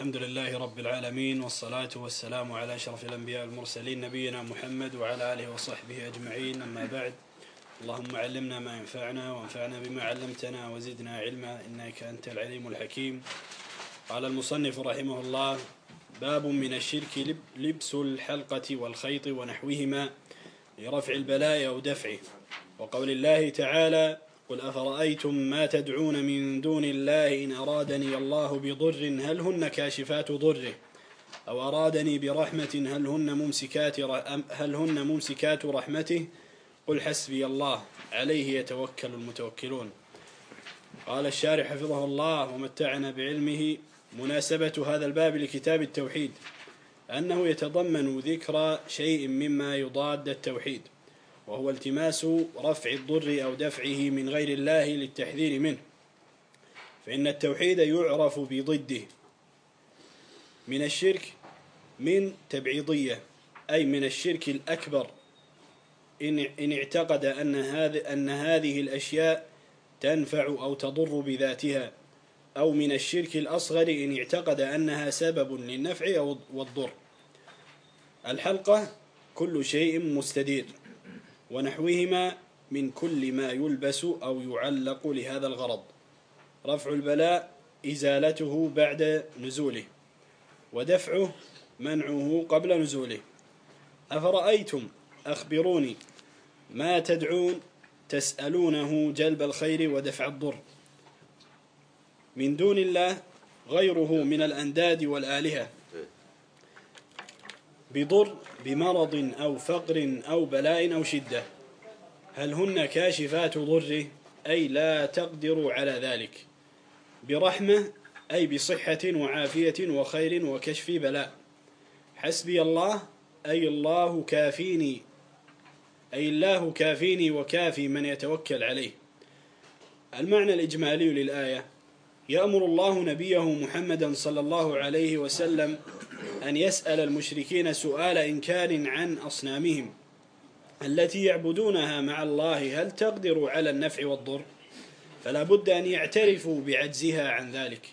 الحمد لله رب العالمين، والصلاة والسلام على أشرف الأنبياء والمرسلين نبينا محمد وعلى آله وصحبه أجمعين. أما بعد، اللهم علمنا ما ينفعنا وانفعنا بما علمتنا وزدنا علما إنك أنت العليم الحكيم. قال المصنف رحمه الله: باب من الشرك لبس الحلقة والخيط ونحوهما لرفع البلاء أو دفعه، وقول الله تعالى: قل أفرأيتم ما تدعون من دون الله إن أرادني الله بضر هل هن كاشفات ضره أو أرادني برحمة هل هن ممسكات رحمته قل حسبي الله عليه يتوكل المتوكلون. قال الشارح حفظه الله ومتعنا بعلمه: مناسبة هذا الباب لكتاب التوحيد أنه يتضمن ذكر شيء مما يضاد التوحيد، وهو التماس رفع الضر أو دفعه من غير الله للتحذير منه، فإن التوحيد يعرف بضده. من الشرك من تبعيضية، أي من الشرك الأكبر إن اعتقد أن هذه الأشياء تنفع أو تضر بذاتها، أو من الشرك الأصغر إن اعتقد أنها سبب للنفع أو والضر. الحلقة كل شيء مستدير، ونحوهما من كل ما يلبس أو يعلق لهذا الغرض. رفع البلاء إزالته بعد نزوله، ودفعه منعه قبل نزوله. أفرأيتم أخبروني ما تدعون تسألونه جلب الخير ودفع الضر من دون الله غيره من الأنداد والآلهة، بضر بمرض أو فقر أو بلاء أو شدة، هل هن كاشفات ضره أي لا تقدر على ذلك، برحمة أي بصحة وعافية وخير وكشف بلاء، حسبي الله أي الله كافيني وكافي من يتوكل عليه. المعنى الإجمالي للآية: يأمر الله نبيه محمدا صلى الله عليه وسلم أن يسأل المشركين سؤال إنكار عن أصنامهم التي يعبدونها مع الله هل تقدر على النفع والضر، فلا بد أن يعترفوا بعجزها عن ذلك،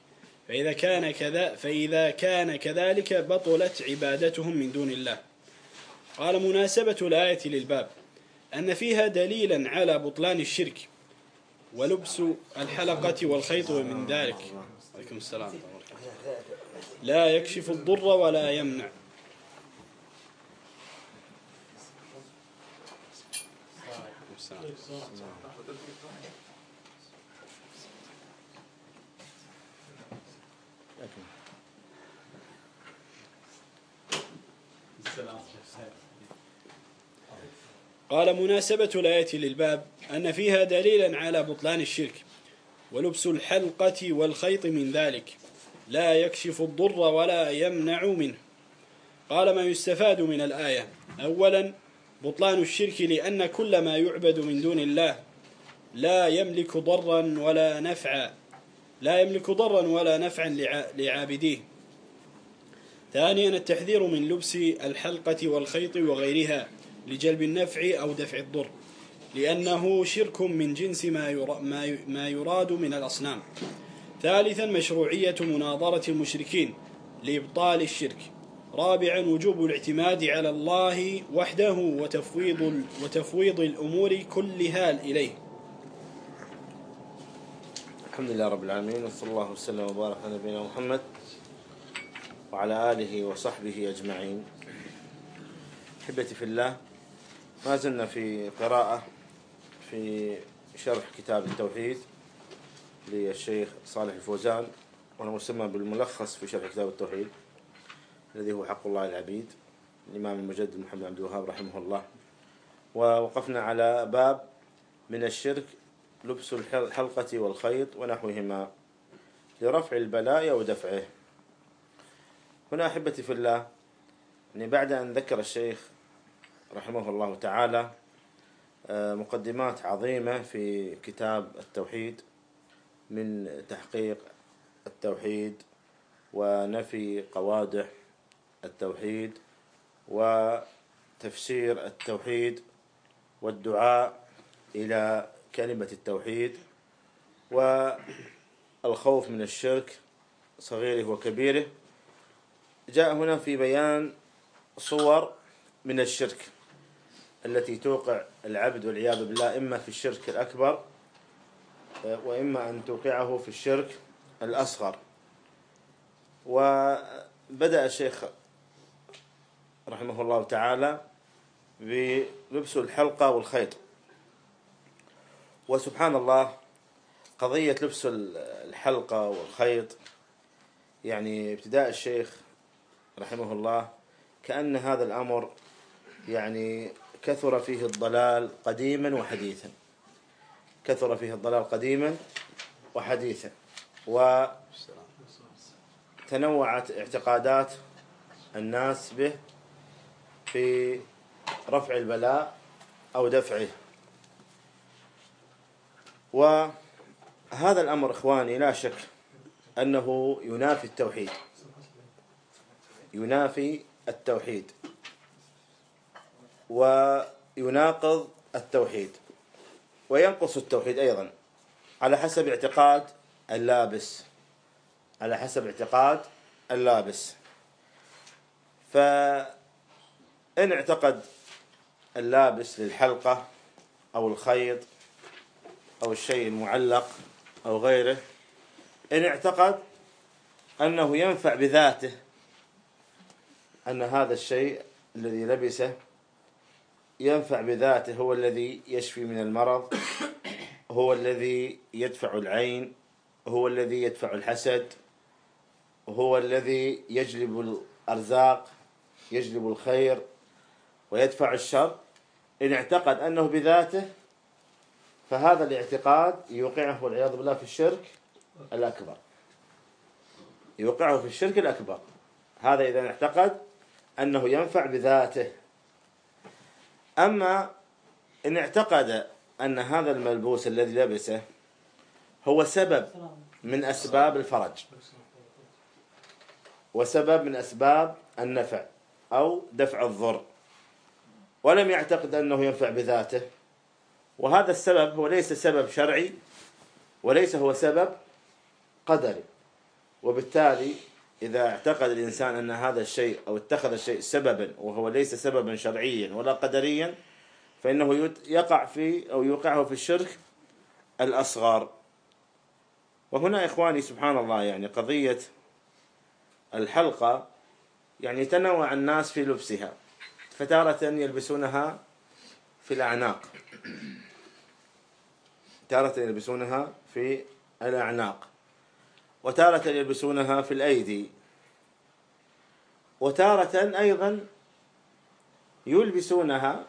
فإذا كان كذلك بطلت عبادتهم من دون الله. قال: مناسبة الآية للباب أن فيها دليلا على بطلان الشرك ولبس الحلقة والخيط ومن ذلك. عليكم السلام. لا يكشف الضر ولا يمنع. قال: مناسبة الآية للباب أن فيها دليلا على بطلان الشرك ولبس الحلقة والخيط من ذلك، لا يكشف الضر ولا يمنع منه. قال: ما يستفاد من الآية: أولا بطلان الشرك، لأن كل ما يعبد من دون الله لا يملك ضرا ولا نفعا لعابديه. ثانيا التحذير من لبس الحلقة والخيط وغيرها لجلب النفع أو دفع الضر، لأنه شرك من جنس ما يراد من الأصنام. ثالثا مشروعية مناظرة المشركين لإبطال الشرك. رابعا وجوب الاعتماد على الله وحده وتفويض الأمور كلها إليه. الحمد لله رب العالمين، وصلى الله وسلم وبارك على نبينا محمد وعلى آله وصحبه أجمعين. أحبتي في الله، ما زلنا في قراءة في شرح كتاب التوحيد للشيخ صالح الفوزان، وهو مسمى بالملخص في شرح كتاب التوحيد الذي هو حق الله العبيد، الإمام المجدد محمد عبد الوهاب رحمه الله. ووقفنا على باب من الشرك لبس الحلقة والخيط ونحوهما لرفع البلاء ودفعه. هنا أحبتي في الله، بعد أن ذكر الشيخ رحمه الله تعالى مقدمات عظيمة في كتاب التوحيد من تحقيق التوحيد ونفي قوادح التوحيد وتفسير التوحيد والدعاء إلى كلمة التوحيد والخوف من الشرك صغيره وكبيره، جاء هنا في بيان صور من الشرك التي توقع العبد والعياذ بالله إما في الشرك الأكبر وإما أن توقعه في الشرك الأصغر. وبدأ الشيخ رحمه الله تعالى بلبس الحلقة والخيط. وسبحان الله قضية لبس الحلقة والخيط يعني ابتداء الشيخ رحمه الله كأن هذا الأمر يعني كثر فيه الضلال قديما وحديثا، كثر فيه الضلال قديما وحديثا، وتنوعت اعتقادات الناس به في رفع البلاء أو دفعه. وهذا الأمر إخواني لا شك أنه ينافي التوحيد، ينافي التوحيد ويناقض التوحيد وينقص التوحيد أيضا على حسب اعتقاد اللابس، على حسب اعتقاد اللابس. فإن اعتقد اللابس للحلقة أو الخيط أو الشيء المعلق أو غيره، إن اعتقد أنه ينفع بذاته، أن هذا الشيء الذي لبسه ينفع بذاته، هو الذي يشفي من المرض، هو الذي يدفع العين، هو الذي يدفع الحسد، هو الذي يجلب الأرزاق، يجلب الخير ويدفع الشر، إن اعتقد أنه بذاته فهذا الاعتقاد يوقعه والعياذ بالله في الشرك الأكبر، يوقعه في الشرك الأكبر. هذا إذا اعتقد أنه ينفع بذاته. أما إن اعتقد أن هذا الملبوس الذي لبسه هو سبب من أسباب الفرج وسبب من أسباب النفع أو دفع الضر، ولم يعتقد أنه ينفع بذاته، وهذا السبب هو ليس سبب شرعي وليس هو سبب قدري، وبالتالي إذا اعتقد الإنسان أن هذا الشيء أو اتخذ الشيء سببا وهو ليس سببا شرعيا ولا قدريا فإنه يقع في أو يوقعه في الشرك الأصغر. وهنا إخواني سبحان الله يعني قضية الحلقة يعني تنوع الناس في لبسها، فتارة يلبسونها في الأعناق، تارة يلبسونها في الأعناق، وتارة يلبسونها في الأيدي، وتارة أيضا يلبسونها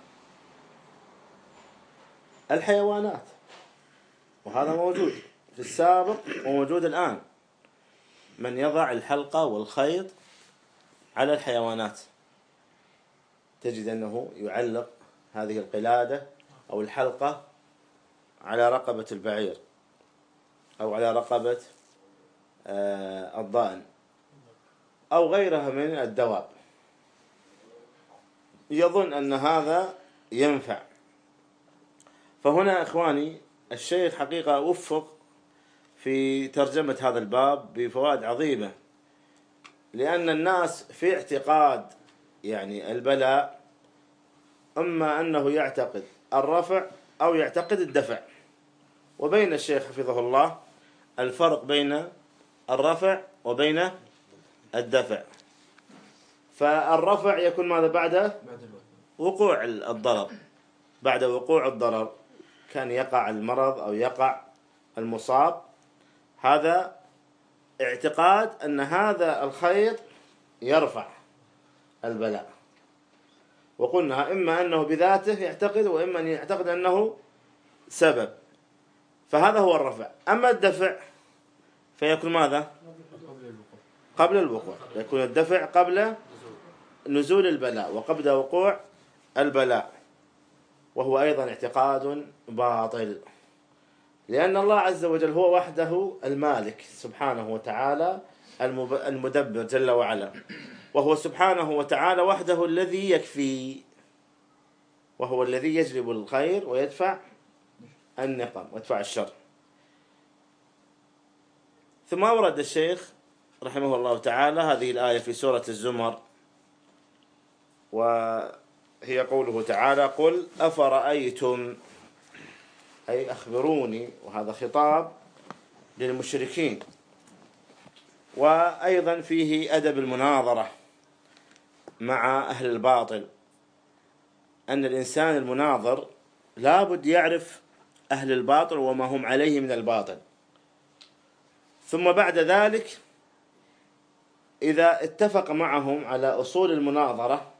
الحيوانات، وهذا موجود في السابق وموجود الآن، من يضع الحلقة والخيط على الحيوانات، تجد أنه يعلق هذه القلادة أو الحلقة على رقبة البعير أو على رقبة الضأن أو غيرها من الدواب، يظن أن هذا ينفع. فهنا إخواني الشيخ حقيقة وفق في ترجمة هذا الباب بفوائد عظيمة، لأن الناس في اعتقاد يعني البلاء أما أنه يعتقد الرفع أو يعتقد الدفع، وبين الشيخ حفظه الله الفرق بين الرفع وبين الدفع. فالرفع يكون ماذا بعد وقوع الضرر، بعد وقوع الضرر كان يقع المرض أو يقع المصاب، هذا اعتقاد أن هذا الخيط يرفع البلاء، وقلنا إما أنه بذاته يعتقد وإما أن يعتقد أنه سبب، فهذا هو الرفع. أما الدفع فيكون ماذا قبل الوقوع، يكون الدفع قبل نزول البلاء وقبل وقوع البلاء، وهو أيضا اعتقاد باطل، لأن الله عز وجل هو وحده المالك سبحانه وتعالى المدبر جل وعلا، وهو سبحانه وتعالى وحده الذي يكفي، وهو الذي يجلب الخير ويدفع النقم ويدفع الشر. ثم أورد الشيخ رحمه الله تعالى هذه الآية في سورة الزمر، وهي قوله تعالى: قل أفرأيتم، أي أخبروني، وهذا خطاب للمشركين، وأيضا فيه أدب المناظرة مع أهل الباطل، أن الإنسان المناظر لا بد يعرف أهل الباطل وما هم عليه من الباطل، ثم بعد ذلك إذا اتفق معهم على أصول المناظرة،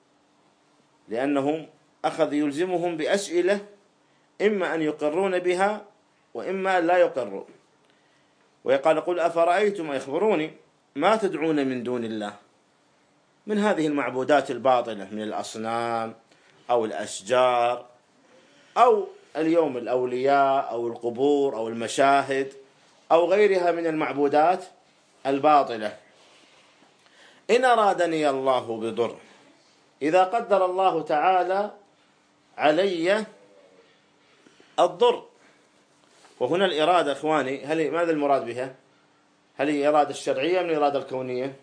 لأنهم أخذ يلزمهم بأسئلة إما أن يقرون بها وإما أن لا يقروا، ويقال: قل أفرأيتم، أخبروني ما تدعون من دون الله من هذه المعبودات الباطلة من الأصنام أو الأشجار أو اليوم الأولياء أو القبور أو المشاهد أو غيرها من المعبودات الباطلة. إن أرادني الله بضر، إذا قدر الله تعالى علي الضر، وهنا الإرادة إخواني ماذا المراد بها؟ هل هي الإرادة الشرعية من الإرادة الكونية؟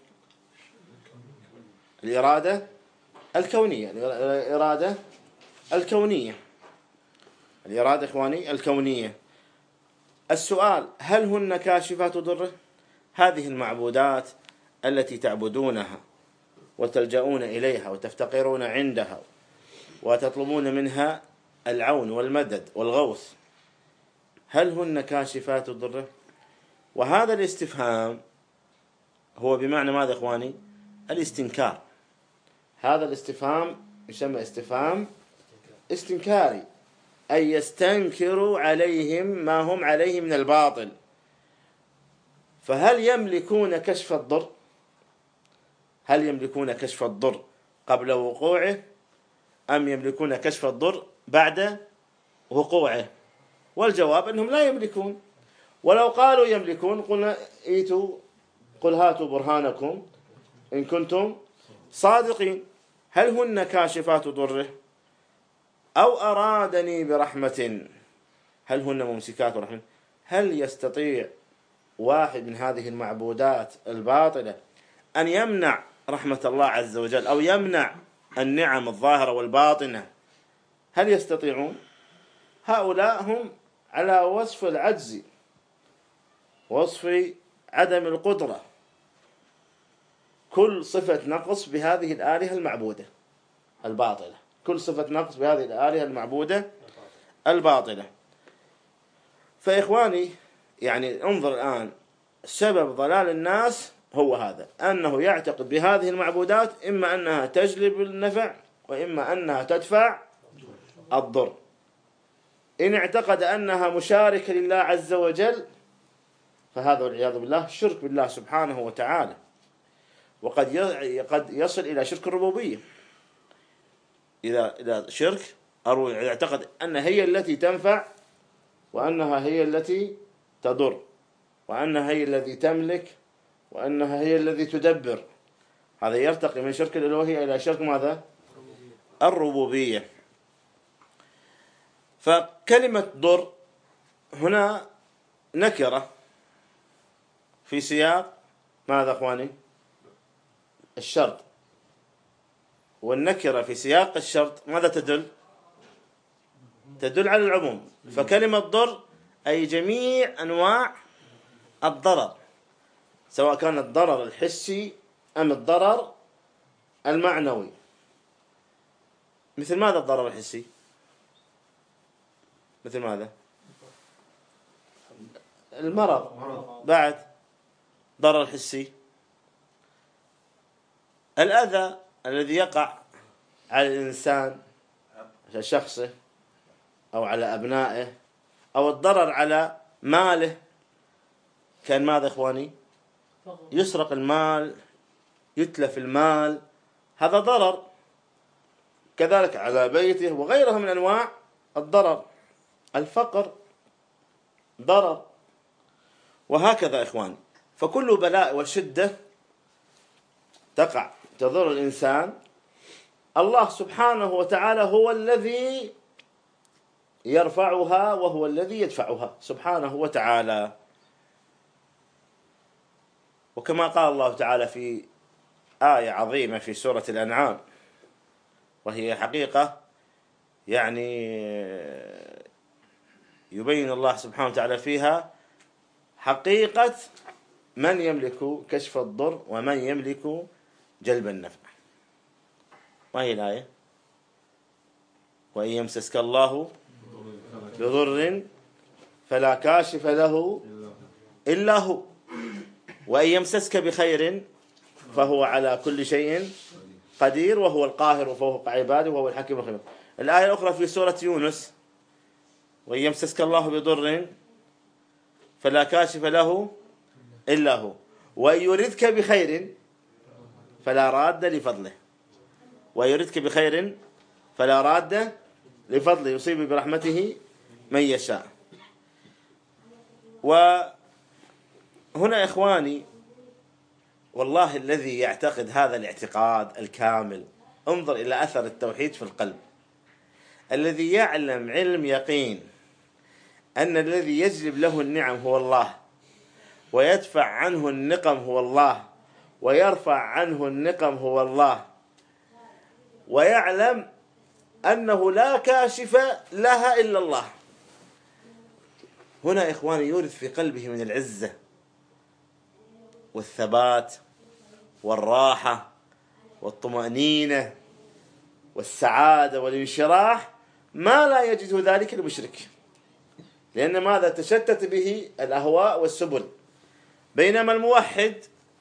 الإرادة الكونية، الإرادة الكونية، الإرادة إخواني الكونية. السؤال: هل هن كاشفات ضره؟ هذه المعبودات التي تعبدونها وتلجؤون إليها وتفتقرون عندها وتطلبون منها العون والمدد والغوث، هل هن كاشفات ضره؟ وهذا الاستفهام هو بمعنى ماذا إخواني؟ الاستنكار. هذا الاستفهام يسمى استفهام استنكاري، أي يستنكر عليهم ما هم عليه من الباطل. فهل يملكون كشف الضر؟ هل يملكون كشف الضر قبل وقوعه أم يملكون كشف الضر بعد وقوعه؟ والجواب أنهم لا يملكون. ولو قالوا يملكون قلنا قل هاتوا برهانكم إن كنتم صادقين. هل هن كاشفات ضره أو أرادني برحمة؟ هل هن ممسكات رحمة؟ هل يستطيع واحد من هذه المعبودات الباطلة أن يمنع رحمة الله عز وجل أو يمنع النعم الظاهرة والباطنة؟ هل يستطيعون؟ هؤلاء هم على وصف العجز، وصف عدم القدرة، كل صفة نقص بهذه الآلهة المعبودة الباطلة، كل صفة نقص بهذه الآلهة المعبودة الباطلة. فإخواني يعني انظر الآن، سبب ضلال الناس هو هذا، أنه يعتقد بهذه المعبودات إما أنها تجلب النفع وإما أنها تدفع الضر. إن اعتقد أنها مشاركة لله عز وجل فهذا والعياذ بالله شرك بالله سبحانه وتعالى، وقد يصل إلى شرك الربوبية. إذا شرك أو يعتقد أنها هي التي تنفع وأنها هي التي تضر وأنها هي التي تملك وأنها هي التي تدبر، هذا يرتقي من شرك الألوهية إلى شرك ماذا؟ الربوبية. فكلمة ضر هنا نكرة في سياق ماذا أخواني؟ الشرط. والنكرة في سياق الشرط ماذا تدل؟ تدل على العموم. فكلمة ضر أي جميع أنواع الضرر، سواء كان الضرر الحسي أم الضرر المعنوي. مثل ماذا الضرر الحسي؟ مثل ماذا؟ المرض. بعد ضرر حسي الأذى الذي يقع على الإنسان، على شخصه أو على أبنائه، أو الضرر على ماله، كان ماذا إخواني؟ يسرق المال، يتلف المال، هذا ضرر. كذلك على بيته وغيرها من أنواع الضرر. الفقر ضرر، وهكذا إخواني. فكل بلاء وشدة تضر الإنسان، الله سبحانه وتعالى هو الذي يرفعها وهو الذي يدفعها سبحانه وتعالى. وكما قال الله تعالى في آية عظيمة في سورة الأنعام، وهي حقيقة يعني يبين الله سبحانه وتعالى فيها حقيقة من يملك كشف الضر ومن يملك جلب النفع. ما هي الآية؟ وإن يمسسك الله بضر فلا كاشف له إلا هو، وإن يمسسك بخير فهو على كل شيء قدير وهو القاهر فوق عباده وهو الحكيم الخبير. الآية الأخرى في سورة يونس: وإن يمسسك الله بضر فلا كاشف له إلا هو، وإن يردك بخير فلا راد لفضله، ويردك بخير فلا راد لفضله يصيب برحمته من يشاء. وهنا إخواني والله الذي يعتقد هذا الاعتقاد الكامل، انظر إلى أثر التوحيد في القلب، الذي يعلم علم يقين أن الذي يجلب له النعم هو الله، ويدفع عنه النقم هو الله، ويرفع عنه النقم هو الله، ويعلم أنه لا كاشف لها إلا الله. هنا إخواني يورث في قلبه من العزة والثبات والراحة والطمأنينة والسعادة والانشراح ما لا يجده ذلك المشرك، لأن ماذا؟ تشتت به الأهواء والسبل. بينما الموحد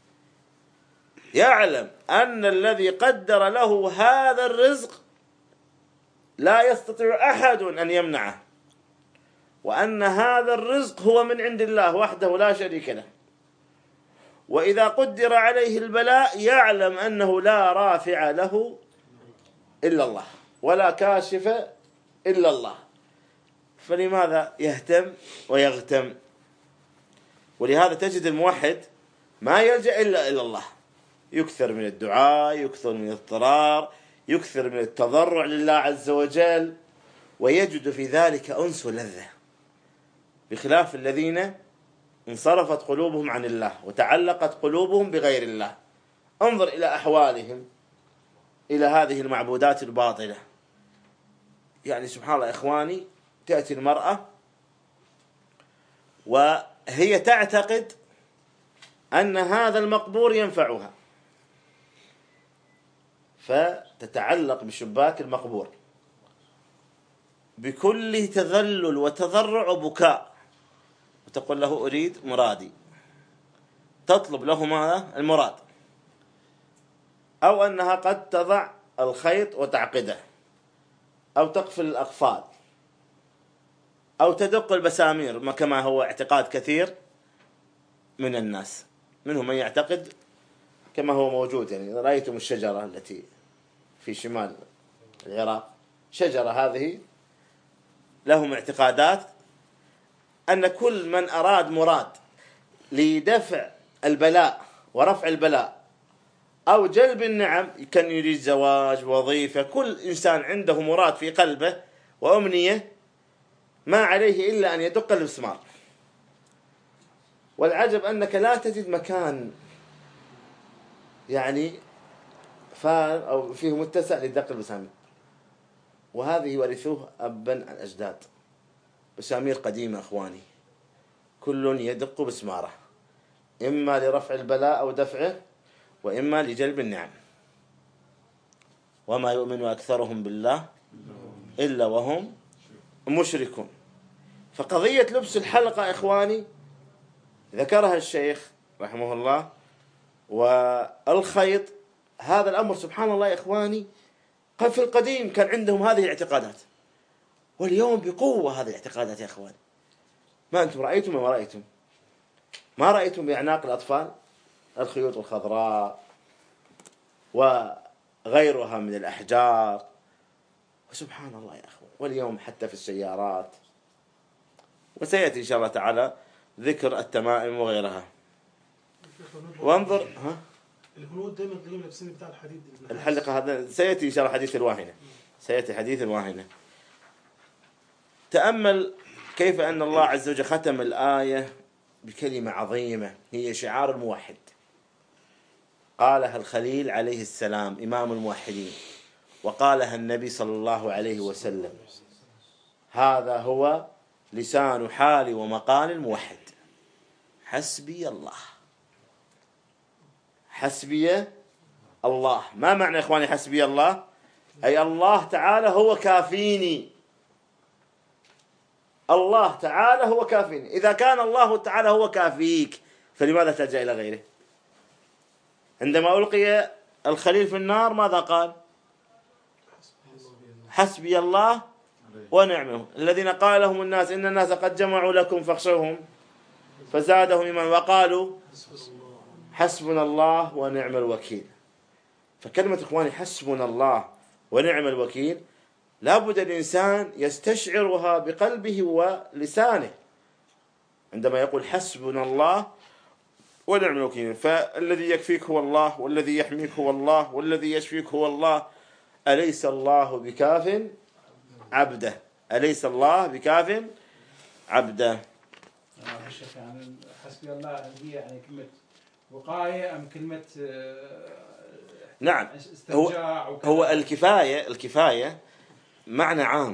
يعلم أن الذي قدر له هذا الرزق لا يستطيع أحد أن يمنعه، وأن هذا الرزق هو من عند الله وحده لا شريك له. وإذا قدر عليه البلاء يعلم أنه لا رافع له إلا الله ولا كاشف إلا الله، فلماذا يهتم ويغتم؟ ولهذا تجد الموحد ما يلجأ إلا إلى الله، يكثر من الدعاء، يكثر من الاضطرار، يكثر من التضرع لله عز وجل، ويجد في ذلك أنس ولذة، بخلاف الذين انصرفت قلوبهم عن الله وتعلقت قلوبهم بغير الله. انظر إلى أحوالهم إلى هذه المعبودات الباطلة. يعني سبحان الله إخواني، تأتي المرأة وهي تعتقد أن هذا المقبور ينفعها، فتتعلق بشباك المقبور بكل تذلل وتضرع وبكاء، وتقول له أريد مرادي، تطلب له ماذا؟ المراد. أو أنها قد تضع الخيط وتعقده، أو تقفل الأقفال، أو تدق البسامير كما هو اعتقاد كثير من الناس. منهم من يعتقد كما هو موجود، يعني رأيتم الشجرة التي في شمال العراق، شجرة هذه لهم اعتقادات أن كل من أراد مراد لدفع البلاء ورفع البلاء أو جلب النعم، كان يريد زواج، وظيفة، كل إنسان عنده مراد في قلبه وأمنية ما عليه إلا أن يدق المسمار. والعجب أنك لا تجد مكان يعني فار أو فيه متسع لدق المسامير، وهذه ورثوه أبا عن أجداد. مسامير قديمة أخواني، كل يدق بسماره، إما لرفع البلاء أو دفعه، وإما لجلب النعم. وما يؤمن أكثرهم بالله إلا وهم مشركون. فقضية لبس الحلقة إخواني ذكرها الشيخ رحمه الله، والخيط، هذا الأمر سبحان الله يا إخواني قد في القديم كان عندهم هذه الاعتقادات، واليوم بقوة هذه الاعتقادات يا إخواني. ما أنتم رأيتم وما رأيتم؟ ما رأيتم بأعناق الأطفال الخيوط الخضراء وغيرها من الأحجار؟ وسبحان الله يا أخوان، واليوم حتى في السيارات، وسيأتي إن شاء الله تعالى ذكر التمائم وغيرها. وانظر الهنود دائما تلاقيهم لابسين بتاع الحديد الحلقة، هذا سيأتي إن شاء الله حديث الواهنة، سيأتي حديث الواهنة. تأمل كيف أن الله عز وجل ختم الآية بكلمة عظيمة هي شعار الموحد. قالها الخليل عليه السلام إمام الموحدين، وقالها النبي صلى الله عليه وسلم. هذا هو لسان حال ومقال الموحد: حسبي الله. حسبي الله. ما معنى إخواني حسبي الله؟ أي الله تعالى هو كافيني. الله تعالى هو كافيني. إذا كان الله تعالى هو كافيك فلماذا تلجأ إلى غيره؟ عندما ألقي الخليل في النار ماذا قال؟ حسبي الله ونعمه. الذين قال لهم الناس إن الناس قد جمعوا لكم فاخشوهم فزادهم إيمانا وقالوا حسبنا الله ونعم الوكيل. فكلمة إخواني حسبنا الله ونعم الوكيل لابد الإنسان يستشعرها بقلبه ولسانه عندما يقول حسبنا الله ونعم الوكيل. فالذي يكفيك هو الله، والذي يحميك هو الله، والذي يشفيك هو الله. أليس الله بكاف عبده؟ أليس الله بكاف عبده؟ يعني حسبي الله هي يعني كلمة وقاية أم كلمة نعم، هو الكفاية معنى عام.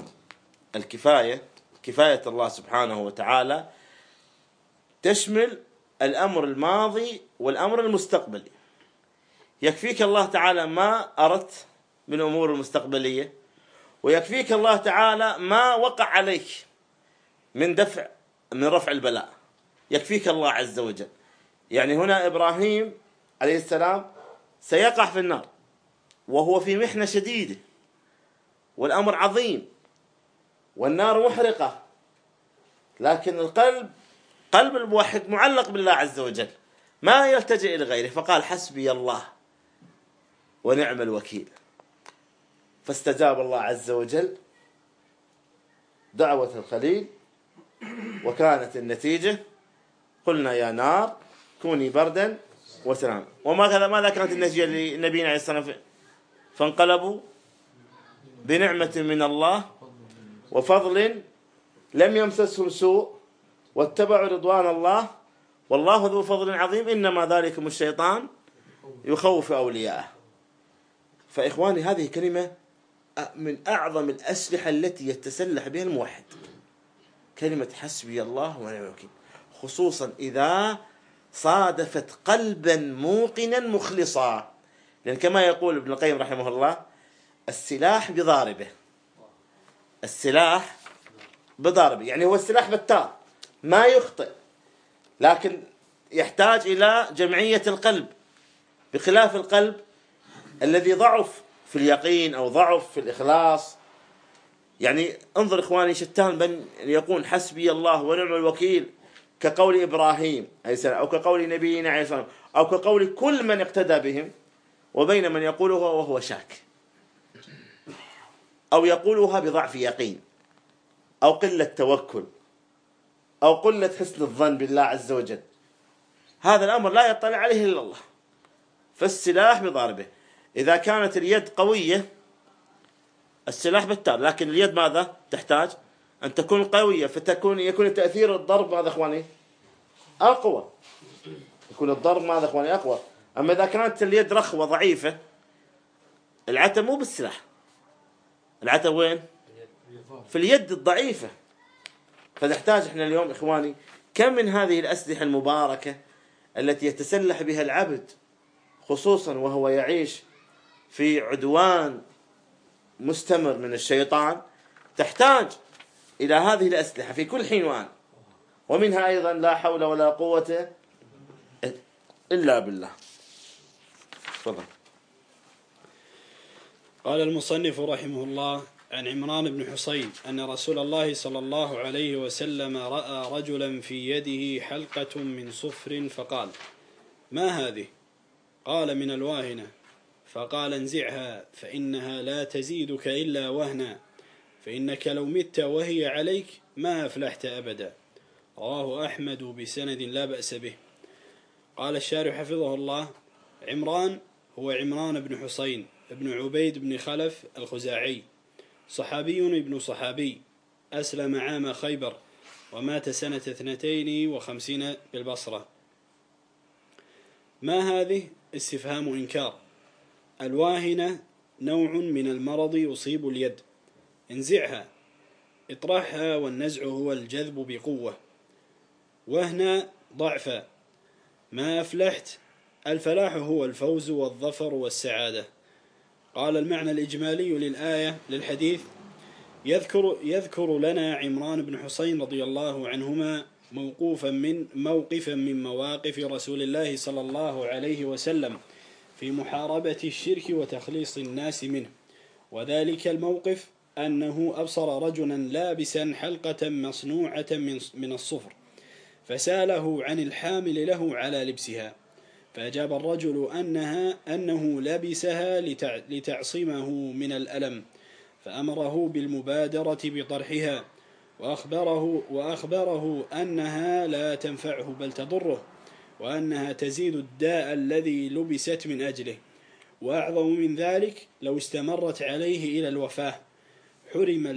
كفاية الله سبحانه وتعالى تشمل الأمر الماضي والأمر المستقبلي. يكفيك الله تعالى ما أردت من أمور المستقبلية، ويكفيك الله تعالى ما وقع عليك من رفع البلاء. يكفيك الله عز وجل. يعني هنا إبراهيم عليه السلام سيقع في النار وهو في محنة شديدة والأمر عظيم والنار محرقة، لكن قلب الموحد معلق بالله عز وجل، ما يلتجئ إلى غيره، فقال حسبي الله ونعم الوكيل. فاستجاب الله عز وجل دعوة الخليل، وكانت النتيجة قلنا يا نار كوني بردا وسلام. ماذا كانت النتيجة لنبينا عليه الصلاة والسلام؟ فانقلبوا بنعمة من الله وفضل لم يمسسهم سوء واتبعوا رضوان الله والله ذو فضل عظيم إنما ذلكم الشيطان يخوف أولياءه. فإخواني هذه كلمة من أعظم الأسلحة التي يتسلح بها الموحد، كلمة حسبي الله ونعم الوكيل، خصوصا إذا صادفت قلبا موقنا مخلصا. لأن كما يقول ابن القيم رحمه الله السلاح بضاربه. السلاح بضاربه يعني هو السلاح بتار ما يخطئ، لكن يحتاج إلى جمعية القلب، بخلاف القلب الذي ضعف في اليقين أو ضعف في الإخلاص. يعني انظر إخواني شتان بين يقول حسبي الله ونعم الوكيل كقول إبراهيم عليه السلام أو كقول نبينا عليه السلام أو كقول كل من اقتدى بهم، وبين من يقولها وهو شاك أو يقولها بضعف يقين أو قلة توكل أو قلة حسن الظن بالله عز وجل. هذا الأمر لا يطلع عليه إلا الله. فالسلاح بضاربه. إذا كانت اليد قوية السلاح بتار، لكن اليد ماذا تحتاج؟ أن تكون قوية يكون تأثير الضرب ماذا إخواني؟ أقوى. يكون الضرب ماذا إخواني؟ أقوى. أما إذا كانت اليد رخوة ضعيفة العتب مو بالسلاح، العتب وين؟ في اليد الضعيفة. فنحتاج إحنا اليوم إخواني كم من هذه الأسلحة المباركة التي يتسلح بها العبد، خصوصا وهو يعيش في عدوان مستمر من الشيطان، تحتاج إلى هذه الأسلحة في كل حين وآن. ومنها أيضا لا حول ولا قوة إلا بالله. تفضل. قال المصنف رحمه الله عن عمران بن حصين أن رسول الله صلى الله عليه وسلم رأى رجلا في يده حلقة من صفر فقال ما هذه؟ قال من الواهنة. فقال انزعها فإنها لا تزيدك إلا وهنا، فإنك لو مت وهي عليك ما أفلحت أبدا. رواه أحمد بسند لا بأس به. قال الشارح حفظه الله عمران هو عمران بن حصين ابن عبيد بن خلف الخزاعي، صحابي ابن صحابي، أسلم عام خيبر ومات سنة 52 بالبصرة. ما هذه استفهام إنكار. الواهنة نوع من المرض يصيب اليد، انزعها اطرحها، والنزع هو الجذب بقوة. وهنا ضعفا. ما أفلحت، الفلاح هو الفوز والظفر والسعادة. قال المعنى الإجمالي للآية للحديث: يذكر لنا عمران بن حسين رضي الله عنهما موقفا من مواقف رسول الله صلى الله عليه وسلم في محاربة الشرك وتخليص الناس منه. وذلك الموقف أنه أبصر رجلا لابسا حلقة مصنوعة من الصفر، فسأله عن الحامل له على لبسها، فأجاب الرجل أنه لبسها لتعصمه من الألم، فأمره بالمبادرة بطرحها، وأخبره أنها لا تنفعه بل تضره، وأنها تزيد الداء الذي لبست من أجله. وأعظم من ذلك لو استمرت عليه إلى الوفاة، حرم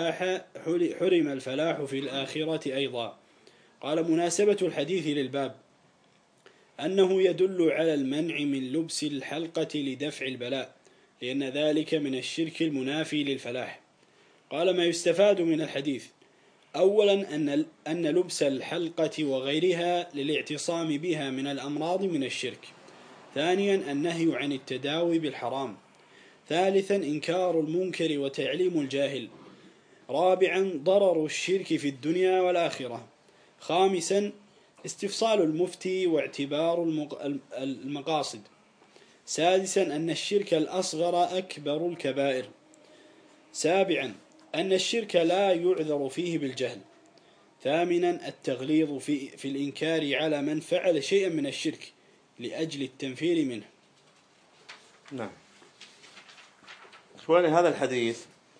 الفلاح في الآخرة أيضا. قال: مناسبة الحديث للباب أنه يدل على المنع من لبس الحلقة لدفع البلاء، لأن ذلك من الشرك المنافي للفلاح. قال: ما يستفاد من الحديث: أولا أن لبس الحلقة وغيرها للاعتصام بها من الأمراض من الشرك. ثانيا النهي عن التداوي بالحرام. ثالثا إنكار المنكر وتعليم الجاهل. رابعا ضرر الشرك في الدنيا والآخرة. خامسا استفصال المفتي واعتبار المقاصد. سادسا أن الشرك الأصغر أكبر الكبائر. سابعا أن الشرك لا يعذر فيه بالجهل. ثامنا التغليظ في الإنكار على من فعل شيئا من الشرك لأجل التنفير منه. نعم. إخواني، هذا الحديث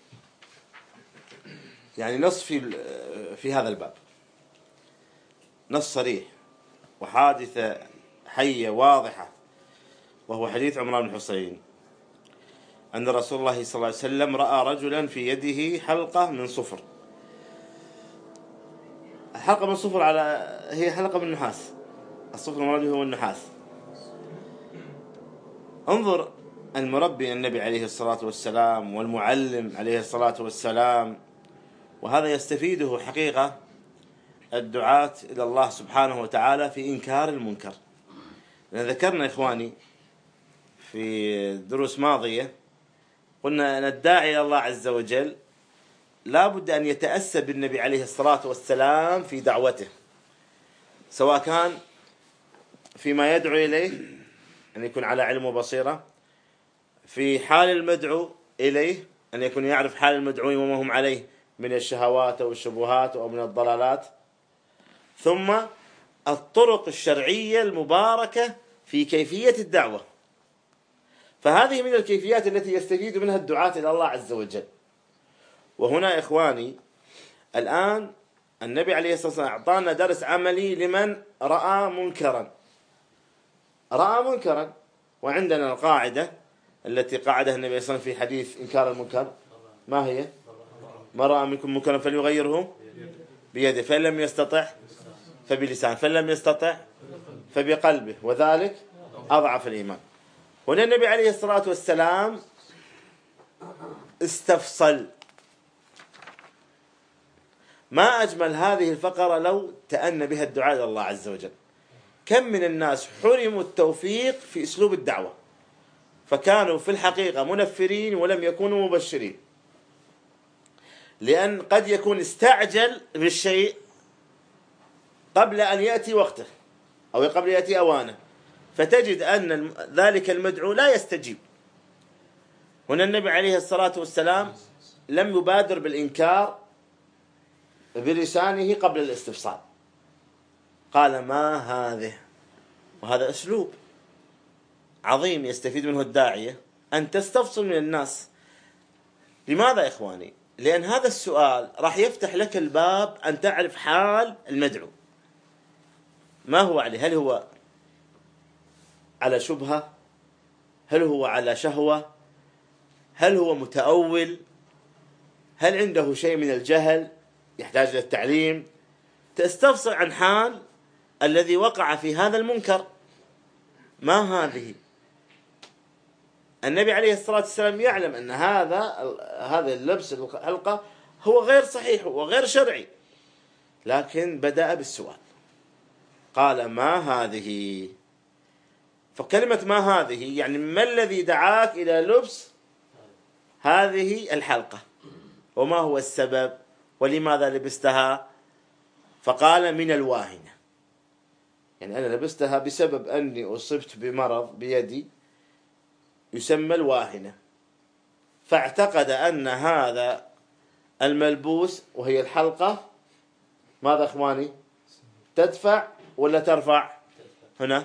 يعني نص في هذا الباب، نص صريح وحادثة حية واضحة، وهو حديث عمران بن حسين أن رسول الله صلى الله عليه وسلم رأى رجلا في يده حلقة من صفر. الحلقة من صفر هي حلقة من نحاس، الصفر المراد هو النحاس. انظر المربي النبي عليه الصلاة والسلام والمعلم عليه الصلاة والسلام، وهذا يستفيده حقيقة الدعاة إلى الله سبحانه وتعالى في إنكار المنكر. ذكرنا إخواني في دروس ماضية قلنا أن الداعي إلى الله عز وجل لا بد أن يتأسى بالنبي عليه الصلاة والسلام في دعوته، سواء كان فيما يدعو إليه أن يكون على علم وبصيرة، في حال المدعو إليه أن يكون يعرف حال المدعوين وما هم عليه من الشهوات أو الشبهات أو من الضلالات، ثم الطرق الشرعية المباركة في كيفية الدعوة. فهذه من الكيفيات التي يستفيد منها الدعاة إلى الله عز وجل. وهنا إخواني الآن النبي عليه الصلاة والسلام أعطانا درس عملي لمن رأى منكرا. وعندنا القاعدة التي قاعدها النبي صلى الله عليه وسلم في حديث إنكار المنكر، ما هي؟ ما رأى منكم منكرا فليغيره بيده، فإن لم يستطع فبلسانه، فإن لم يستطع فبقلبه، وذلك أضعف الإيمان. هنا النبي عليه الصلاة والسلام استفصل. ما أجمل هذه الفقرة لو تأنى بها الدعاء إلى الله عز وجل. كم من الناس حرموا التوفيق في أسلوب الدعوة، فكانوا في الحقيقة منفرين ولم يكونوا مبشرين، لأن قد يكون استعجل بالشيء قبل أن يأتي وقته أو قبل أن يأتي أوانه، فتجد أن ذلك المدعو لا يستجيب. هنا النبي عليه الصلاة والسلام لم يبادر بالإنكار بلسانه قبل الاستفصال، قال: ما هذه؟ وهذا أسلوب عظيم يستفيد منه الداعية، أن تستفصل من الناس. لماذا يا إخواني؟ لأن هذا السؤال راح يفتح لك الباب أن تعرف حال المدعو، ما هو عليه، هل هو على شبهة، هل هو على شهوة، هل هو متأول، هل عنده شيء من الجهل يحتاج للتعليم. تستفسر عن حال الذي وقع في هذا المنكر، ما هذه، النبي عليه الصلاة والسلام يعلم أن هذا اللبس الحلقة هو غير صحيح وغير شرعي، لكن بدأ بالسؤال، قال ما هذه؟ فكلمة ما هذه يعني ما الذي دعاك إلى لبس هذه الحلقة، وما هو السبب، ولماذا لبستها؟ فقال من الواهنة، يعني أنا لبستها بسبب أني أصبت بمرض بيدي يسمى الواهنة، فاعتقد أن هذا الملبوس وهي الحلقة ماذا أخواني؟ تدفع ولا ترفع؟ هنا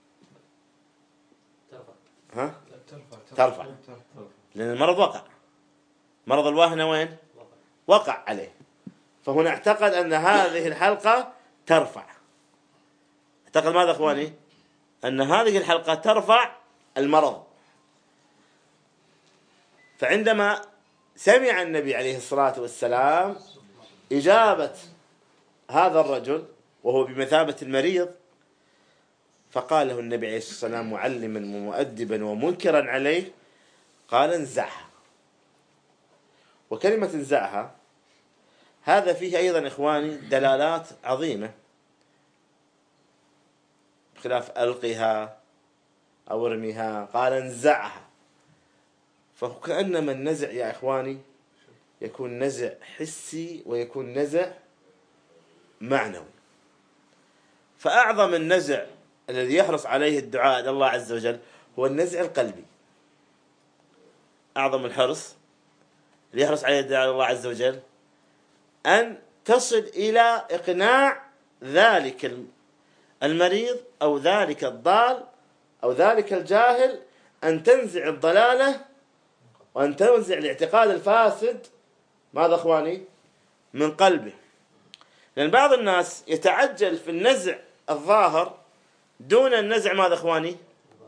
ها؟ ترفع، لأن المرض وقع، مرض الواهنة وين؟ وقع عليه، فهنا اعتقد أن هذه الحلقة ترفع. اعتقد ماذا أخواني؟ أن هذه الحلقة ترفع المرض. فعندما سمع النبي عليه الصلاة والسلام إجابة هذا الرجل وهو بمثابة المريض، فقال له النبي عليه الصلاة والسلام معلما ومؤدبا ومنكرا عليه، قال انزعها. وكلمة انزعها هذا فيه أيضا إخواني دلالات عظيمة، بخلاف ألقها أو ارميها، قال انزعها. فكأنما النزع يا إخواني يكون نزع حسي ويكون نزع معنوي. فأعظم النزع الذي يحرص عليه الدعاء إلى الله عز وجل هو النزع القلبي. أعظم الحرص اللي يحرص عليه الدعاء إلى الله عز وجل أن تصل إلى إقناع ذلك المريض أو ذلك الضال أو ذلك الجاهل، أن تنزع الضلالة وأن تنزع الاعتقاد الفاسد ماذا أخواني؟ من قلبه. لأن بعض الناس يتعجل في النزع الظاهر دون النزع ماذا أخواني؟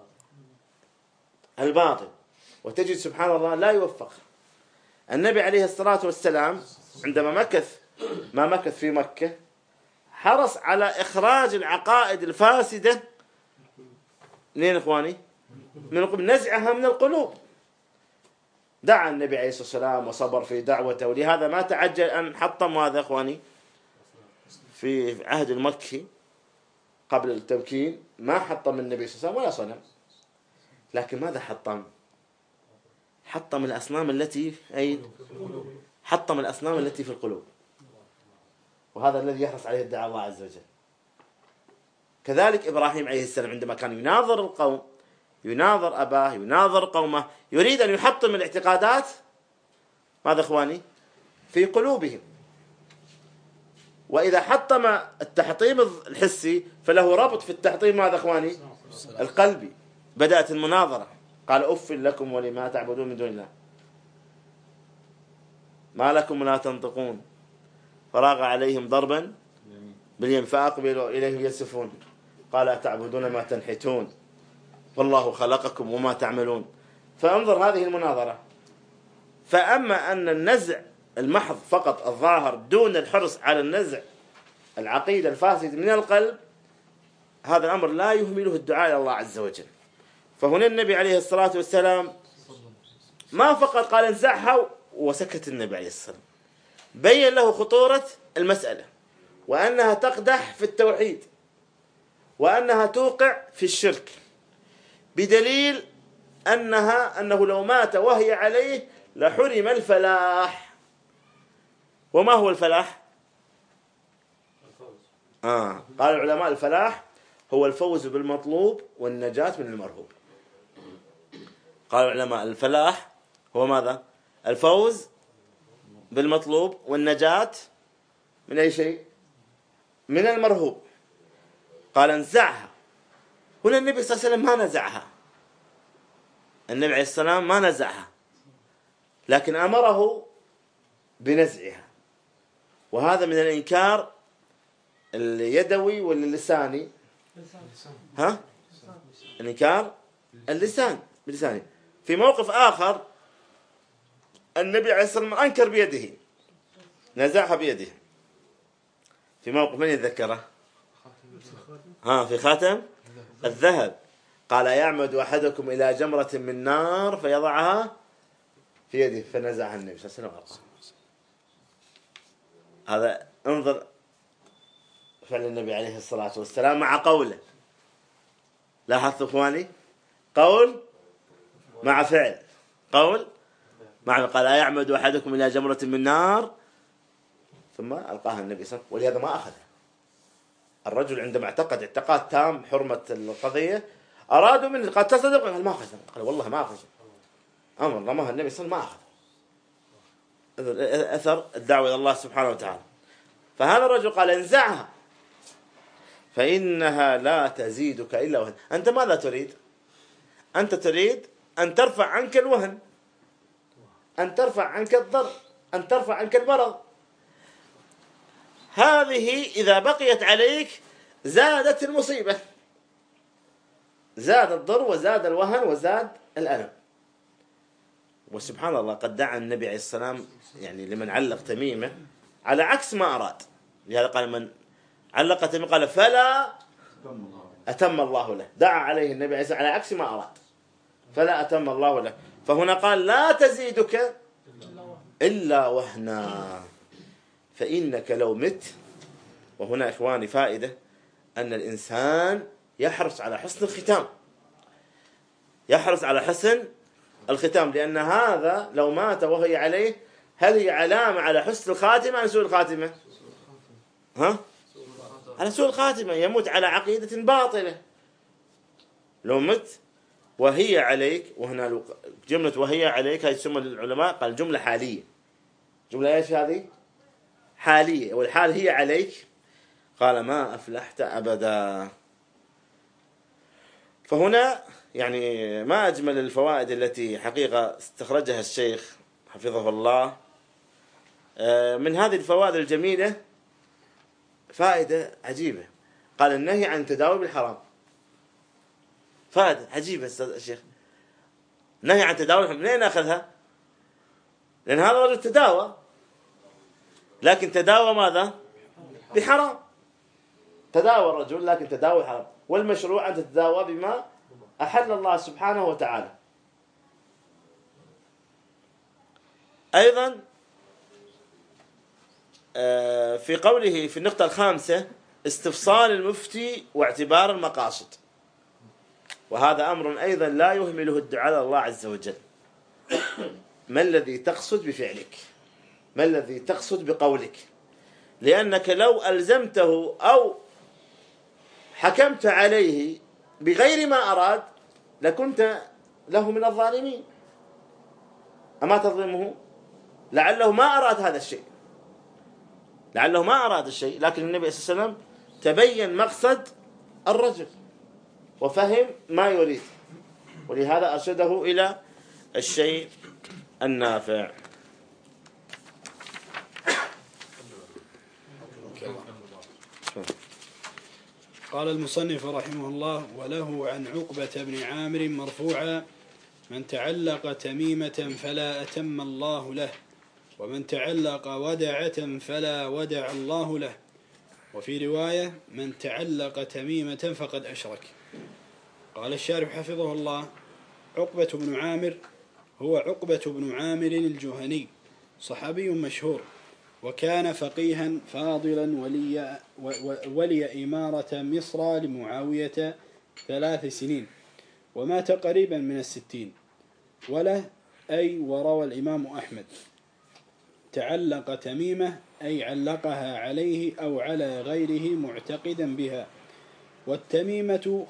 الباطن، وتجد سبحان الله لا يوفق. النبي عليه الصلاة والسلام عندما مكث في مكة حرص على إخراج العقائد الفاسدة منين إخواني؟ من نزعها من القلوب. دعا النبي عليه الصلاة والسلام وصبر في دعوته، ولهذا ما تعجل أن حطم هذا إخواني في عهد المكي قبل التمكين، ما حطم النبي صلى الله عليه وسلم ولا صنم، لكن ماذا حطم؟ حطم الأصنام التي حطم الأصنام التي في القلوب، وهذا الذي يحرص عليه الدعاء الله عز وجل. كذلك إبراهيم عليه السلام عندما كان يناظر القوم، يناظر أباه، يناظر قومه، يريد أن يحطم الاعتقادات ماذا إخواني؟ في قلوبهم. وإذا حطم التحطيم الحسي فله ربط في التحطيم ماذا إخواني؟ القلبي. بدأت المناظرة، قال أف لكم ولما تعبدون من دون الله ما لكم لا تنطقون، فراغ عليهم ضربا باليم فأقبلوا إليه يسفون، قال أتعبدون ما تنحتون والله خلقكم وما تعملون. فانظر هذه المناظرة. فأما أن النزع المحض فقط الظاهر دون الحرص على النزع العقيدة الفاسد من القلب، هذا الأمر لا يهمله الدعاء إلى الله عز وجل. فهنا النبي عليه الصلاة والسلام ما فقط قال انزعها وسكت، النبي عليه الصلاة والسلام بين له خطورة المسألة، وأنها تقدح في التوحيد، وأنها توقع في الشرك، بدليل أنه لو مات وهي عليه لحرم الفلاح. وما هو الفلاح؟ قال العلماء الفلاح هو الفوز بالمطلوب والنجاة من المرهوب. قال العلماء الفلاح هو ماذا؟ الفوز بالمطلوب والنجاة من أي شيء؟ من المرهوب. قال انزعها. هنا النبي صلى الله عليه وسلم ما نزعها، النبي عليه السلام ما نزعها، لكن أمره بنزعها. وهذا من الإنكار اليدوي ولا اللساني؟ الإنكار بلسانه. في موقف آخر النبي عليه الصلاة والسلام أنكر بيده، نزعها بيده. في موقف من يتذكره؟ في خاتم الذهب. قال يعمد أحدكم إلى جمرة من نار فيضعها في يده فنزعها النبي صلى الله عليه وسلم. هذا انظر فعل النبي عليه الصلاة والسلام مع قوله. لاحظت إخواني؟ قول مع فعل. قول مع قال لا يعمد أحدكم إلى جمرة من نار ثم ألقاها النبي صلى الله عليه وسلم. ولهذا ما أخذها الرجل عندما اعتقاد تام حرمة القضية، أرادوا منه قد تصدق، قال ما أخذها، قال والله ما أخذها، أمر رماها النبي صلى الله عليه وسلم ما أخذها. أثر الدعوة إلى الله سبحانه وتعالى. فهذا الرجل قال انزعها فإنها لا تزيدك إلا وهن. أنت ماذا تريد؟ أنت تريد أن ترفع عنك الوهن، أن ترفع عنك الضر، أن ترفع عنك المرض. هذه إذا بقيت عليك زادت المصيبة، زاد الضر وزاد الوهن وزاد الألم. وسبحان الله قد دعا النبي عليه السلام يعني لمن علق تميمة على عكس ما أراد. لهذا قال من علق تميمة قال فلا أتم الله له. دعا عليه النبي عليه السلام على عكس ما أراد فلا أتم الله له. فهنا قال لا تزيدك إلا وهنا فإنك لو مت. وهنا إخواني فائدة أن الإنسان يحرص على حسن الختام، يحرص على حسن الختام، لأن هذا لو مات وهي عليه هل هي علامة على حسن الخاتمة أم سوء الخاتمة؟ على سوء الخاتمة، يموت على عقيدة باطلة. لو مت وهي عليك، وهنا جملة وهي عليك هذه تسمى للعلماء قال جملة حالية. جملة ايش هذه؟ حالية، والحال هي عليك، قال ما أفلحت أبدا. فهنا يعني ما أجمل الفوائد التي حقيقة استخرجها الشيخ حفظه الله. من هذه الفوائد الجميلة فائدة عجيبة، قال النهي عن التداوي بالحرام. فائدة عجيبة أستاذ الشيخ، نهي عن التداوي بالحرام. منين أخذها؟ لأن هذا الرجل تداوى، لكن تداوى ماذا؟ بحرام. تداوى الرجل لكن تداوى حرام، والمشروع أن تتداوى بما أحل الله سبحانه وتعالى. أيضا في قوله في النقطة الخامسة استفصال المفتي واعتبار المقاصد، وهذا أمر أيضا لا يهمله الدعاء على الله عز وجل. ما الذي تقصد بفعلك؟ ما الذي تقصد بقولك؟ لأنك لو ألزمته أو حكمت عليه بغير ما أراد لكنت له من الظالمين. أما تظلمه؟ لعله ما أراد هذا الشيء، لعله ما أراد الشيء، لكن النبي صلى الله عليه وسلم تبين مقصد الرجل وفهم ما يريد، ولهذا أرشده إلى الشيء النافع. قال المصنف رحمه الله: وله عن عقبة بن عامر مرفوعا: من تعلق تميمة فلا أتم الله له، ومن تعلق ودعة فلا ودع الله له. وفي رواية: من تعلق تميمة فقد أشرك. قال الشارح حفظه الله: عقبة بن عامر هو عقبة بن عامر الجهني، صحابي مشهور، وكان فقيها فاضلا ولي إمارة مصر لمعاوية 3 سنين، ومات قريبا من 60. وله أي وروى الإمام أحمد: تعلق تميمة أي علقها عليه أو على غيره معتقدا بها. والتميمة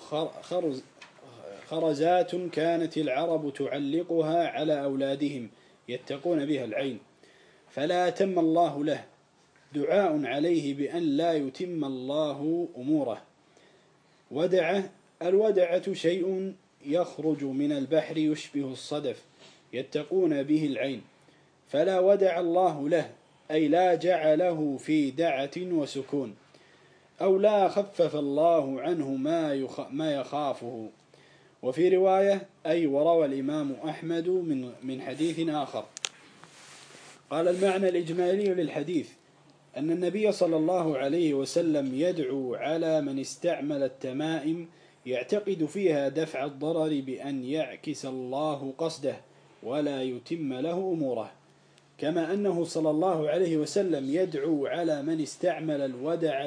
خرزات كانت العرب تعلقها على أولادهم يتقون بها العين، فلا أتم الله له، دعاء عليه بأن لا يتم الله أموره. الودعة شيء يخرج من البحر يشبه الصدف يتقون به العين، فلا ودع الله له أي لا جعله في دعة وسكون، أو لا خفف الله عنه ما يخافه. وفي رواية: أي وروى الإمام أحمد من حديث آخر. قال: المعنى الإجمالي للحديث أن النبي صلى الله عليه وسلم يدعو على من استعمل التمائم يعتقد فيها دفع الضرر بأن يعكس الله قصده ولا يتم له أموره، كما أنه صلى الله عليه وسلم يدعو على من استعمل الودع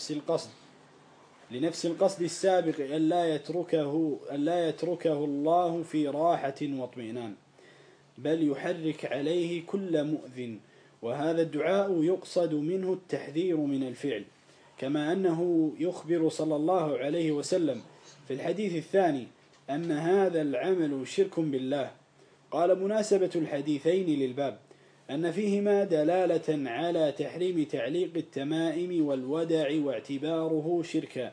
لنفس القصد السابق ألا يتركه الله في راحة واطمئنان، بل يحرك عليه كل مؤذن. وهذا الدعاء يقصد منه التحذير من الفعل، كما أنه يخبر صلى الله عليه وسلم في الحديث الثاني أن هذا العمل شرك بالله. قال: مناسبة الحديثين للباب أن فيهما دلالة على تحريم تعليق التمائم والودع واعتباره شركا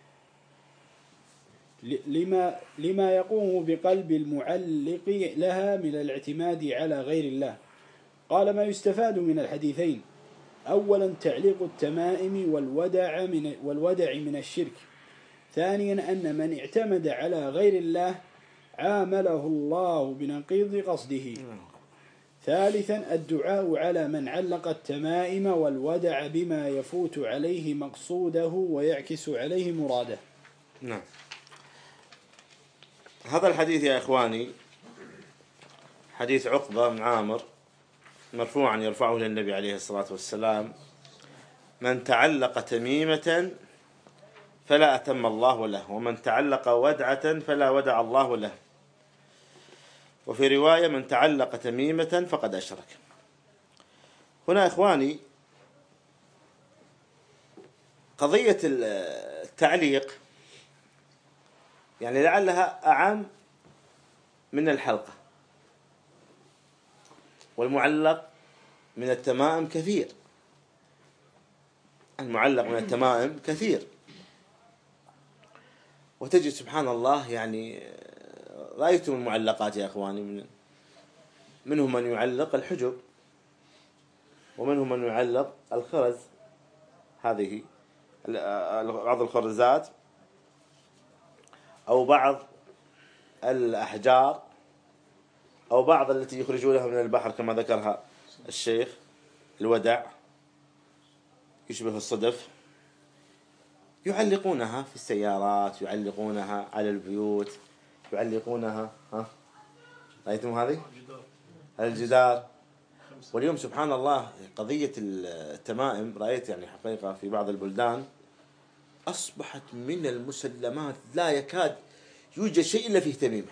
لما يقوم بقلب المعلق لها من الاعتماد على غير الله. قال: ما يستفاد من الحديثين: أولا تعليق التمائم والودع من الشرك. ثانيا أن من اعتمد على غير الله عامله الله بنقيض قصده. ثالثا الدعاء على من علق التمائم والودع بما يفوت عليه مقصوده ويعكس عليه مراده. نعم. هذا الحديث يا إخواني حديث عقبة بن عامر مرفوعا يرفعه للنبي عليه الصلاة والسلام: من تعلق تميمة فلا أتم الله له، ومن تعلق ودعة فلا ودع الله له. وفي رواية: من تعلق تميمة فقد أشرك. هنا إخواني قضية التعليق يعني لعلها أعم من الحلقة، والمعلق من التمائم كثير. المعلق من التمائم كثير، وتجد سبحان الله يعني رأيتم المعلقات يا إخواني، منهم من يعلق الحجب، ومنهم من يعلق الخرز، هذه بعض الخرزات أو بعض الأحجار أو بعض التي يخرجونها من البحر كما ذكرها الشيخ، الودع يشبه الصدف، يعلقونها في السيارات، يعلقونها على البيوت، يعلقونها رأيتم هذه على الجدار. واليوم سبحان الله قضية التمائم رأيت يعني حقيقة في بعض البلدان أصبحت من المسلمات، لا يكاد يوجد شيء إلا فيه تميمة.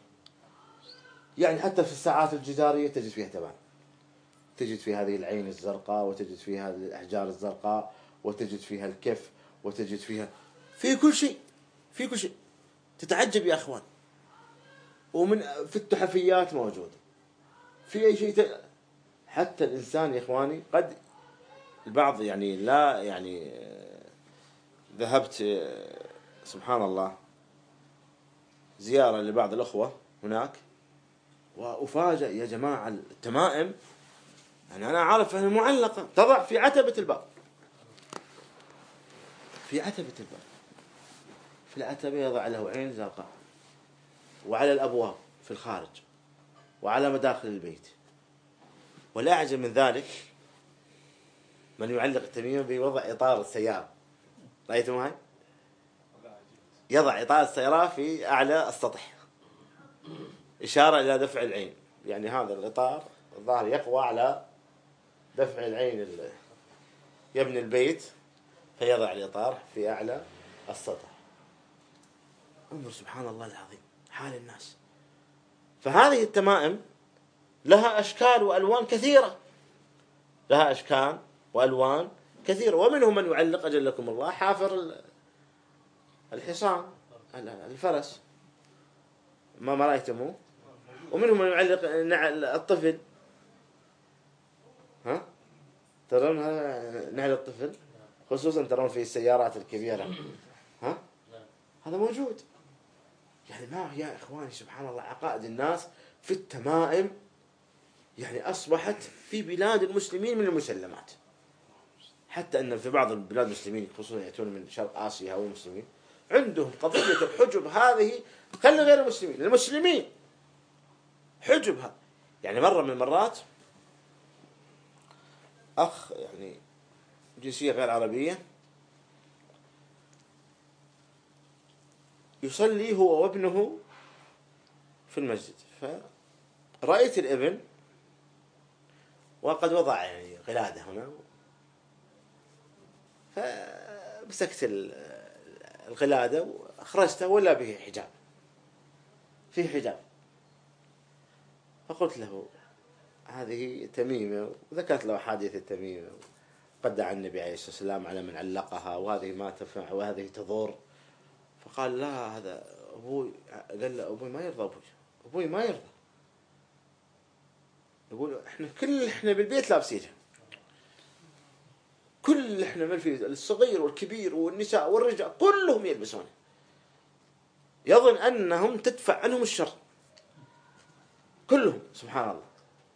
يعني حتى في الساعات الجدارية تجد فيها تمام، تجد في هذه العين الزرقاء، وتجد في هذه الأحجار الزرقاء، وتجد فيها الكف، وتجد فيها في كل شيء، في كل شيء. تتعجب يا أخوان. ومن في التحفيات موجود، في أي شيء حتى الإنسان يا إخواني قد البعض يعني لا يعني ذهبت سبحان الله زيارة لبعض الأخوة هناك، وأفاجأ يا جماعة التمائم يعني أنا عارف أنها معلقة تضع في عتبة الباب، في عتبة الباب، في العتبة يضع له عين زرقاء، وعلى الأبواب في الخارج، وعلى مداخل البيت. والأعجب من ذلك من يعلق التميمة بوضع إطار السيارة. رأيتم هاي؟ يضع إطار السيارة في أعلى السطح إشارة إلى دفع العين، يعني هذا الإطار الظاهر يقوى على دفع العين يبني البيت، فيضع الإطار في أعلى السطح. انظر سبحان الله العظيم حال الناس. فهذه التمائم لها أشكال وألوان كثيرة، لها أشكال وألوان كثيرة. ومنهم من يعلق أجلكم الله حافر الحصان الفرس، ما رأيتموه. ومنهم من يعلق الطفل، ترون نعل الطفل، خصوصا ترون في السيارات الكبيرة، هذا موجود. يعني ما يا إخواني سبحان الله عقائد الناس في التمائم يعني أصبحت في بلاد المسلمين من المسلمات، حتى أن في بعض البلاد المسلمين خصوصا يأتون من شرق آسيا أو المسلمين عندهم قضية الحجب هذه. خلي غير المسلمين، المسلمين حجبها. يعني مرة من المرات أخ يعني جنسية غير عربية يصلي هو وابنه في المسجد، فرأيت الابن وقد وضع يعني قلادة هنا، فمسكت القلادة وأخرجتها ولا به حجاب، فيه حجاب. فقلت له هذه تميمة، وذكرت له أحاديث التميمة، قد دعا النبي عليه الصلاة والسلام على من علقها، وهذه ما تنفع وهذه تضر. فقال لا، هذا أبوي. قال له أبوي ما يرضى، أبوي ما يرضى. يقول احنا بالبيت لابسينها، كل احنا بالبيت، الصغير والكبير والنساء والرجال كلهم يلبسونها، يظن أنهم تدفع عنهم الشر كلهم، سبحان الله.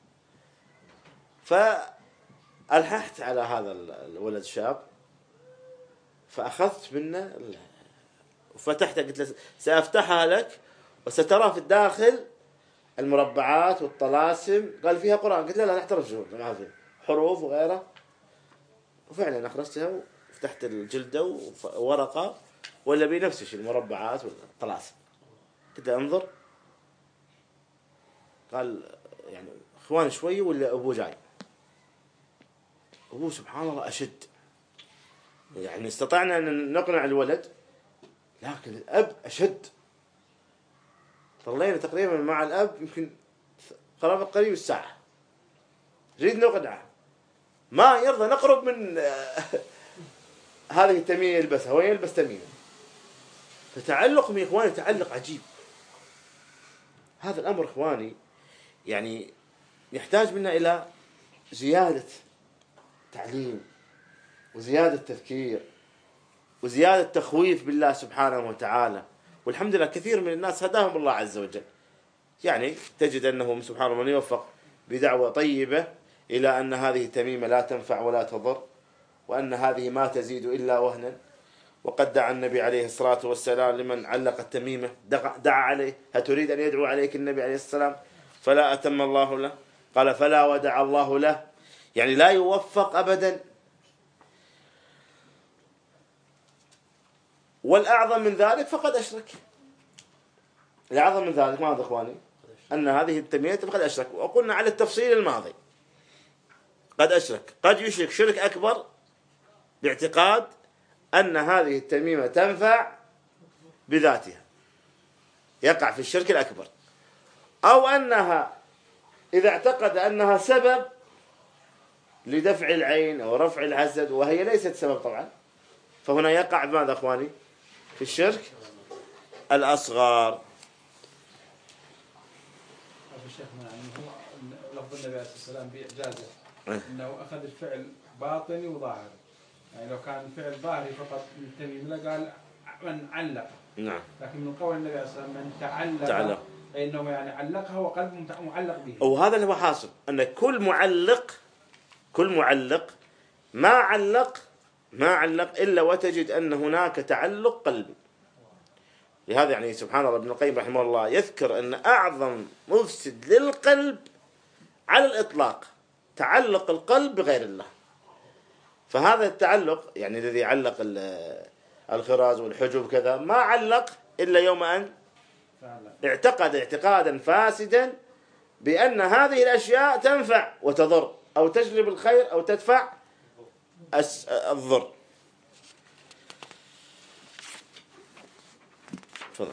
فألححت على هذا الولد الشاب، فأخذت منه وفتحتها، قلت له سأفتحها لك وسترى في الداخل المربعات والطلاسم. قال فيها قرآن. قلت له لا تحترم شهور، ما فيها حروف وغيرها. وفعلا أخرجتها وفتحت الجلدة وورقة ولا بنفس الشيء المربعات والطلاسم. قلت له انظر. قال يعني اخوان شوي ولا ابوه جاي. ابوه سبحان الله اشد، يعني استطعنا ان نقنع الولد، لكن الاب اشد. ظلينا تقريبا مع الاب يمكن قريب الساعه، نريد نقنعه، ما يرضى نقرب من هذه التميمه يلبسها، هو يلبس تميمه. فتعلق يا اخواني تعلق عجيب. هذا الامر اخواني يعني يحتاج منا إلى زيادة تعليم وزيادة تذكير وزيادة تخويف بالله سبحانه وتعالى. والحمد لله كثير من الناس هداهم الله عز وجل، يعني تجد أنهم سبحان الله من يوفق بدعوة طيبة إلى أن هذه التميمة لا تنفع ولا تضر، وأن هذه ما تزيد إلا وهنا. وقد دعا النبي عليه الصلاة والسلام لمن علق التميمة، دعا عليه، هتريد أن يدعو عليك النبي عليه السلام فلا أتم الله له، قال فلا ودع الله له، يعني لا يوفق أبدا. والأعظم من ذلك فقد أشرك. الأعظم من ذلك ماذا إخواني؟ أن هذه التميمة فقد أشرك. وقلنا على التفصيل الماضي قد أشرك، قد يشرك شرك أكبر باعتقاد أن هذه التميمة تنفع بذاتها، يقع في الشرك الأكبر، أو أنها إذا اعتقد أنها سبب لدفع العين أو رفع الحسد وهي ليست سبب طبعا، فهنا يقع بماذا أخواني؟ في الشرك الأصغر. أبو شيخنا يعني هو لفظ النبي عليه الصلاة والسلام بإعجازه أنه أخذ الفعل باطني وظاهري، يعني لو كان الفعل ظاهري فقط من التميم قال من علق، نعم، لكن من قول النبي عليه الصلاة والسلام من تعلق فإنه يعني علقها وقلب معلق به. وهذا اللي هو حاصل، أن كل معلق ما علق إلا وتجد أن هناك تعلق قلبي. لهذا يعني سبحان الله ابن القيم رحمه الله يذكر أن أعظم مفسد للقلب على الإطلاق تعلق القلب بغير الله. فهذا التعلق يعني الذي يعلق الخراز والحجب كذا ما علق إلا يوم أن اعتقد اعتقادا فاسدا بأن هذه الأشياء تنفع وتضر، أو تجلب الخير أو تدفع الضر. تفضل.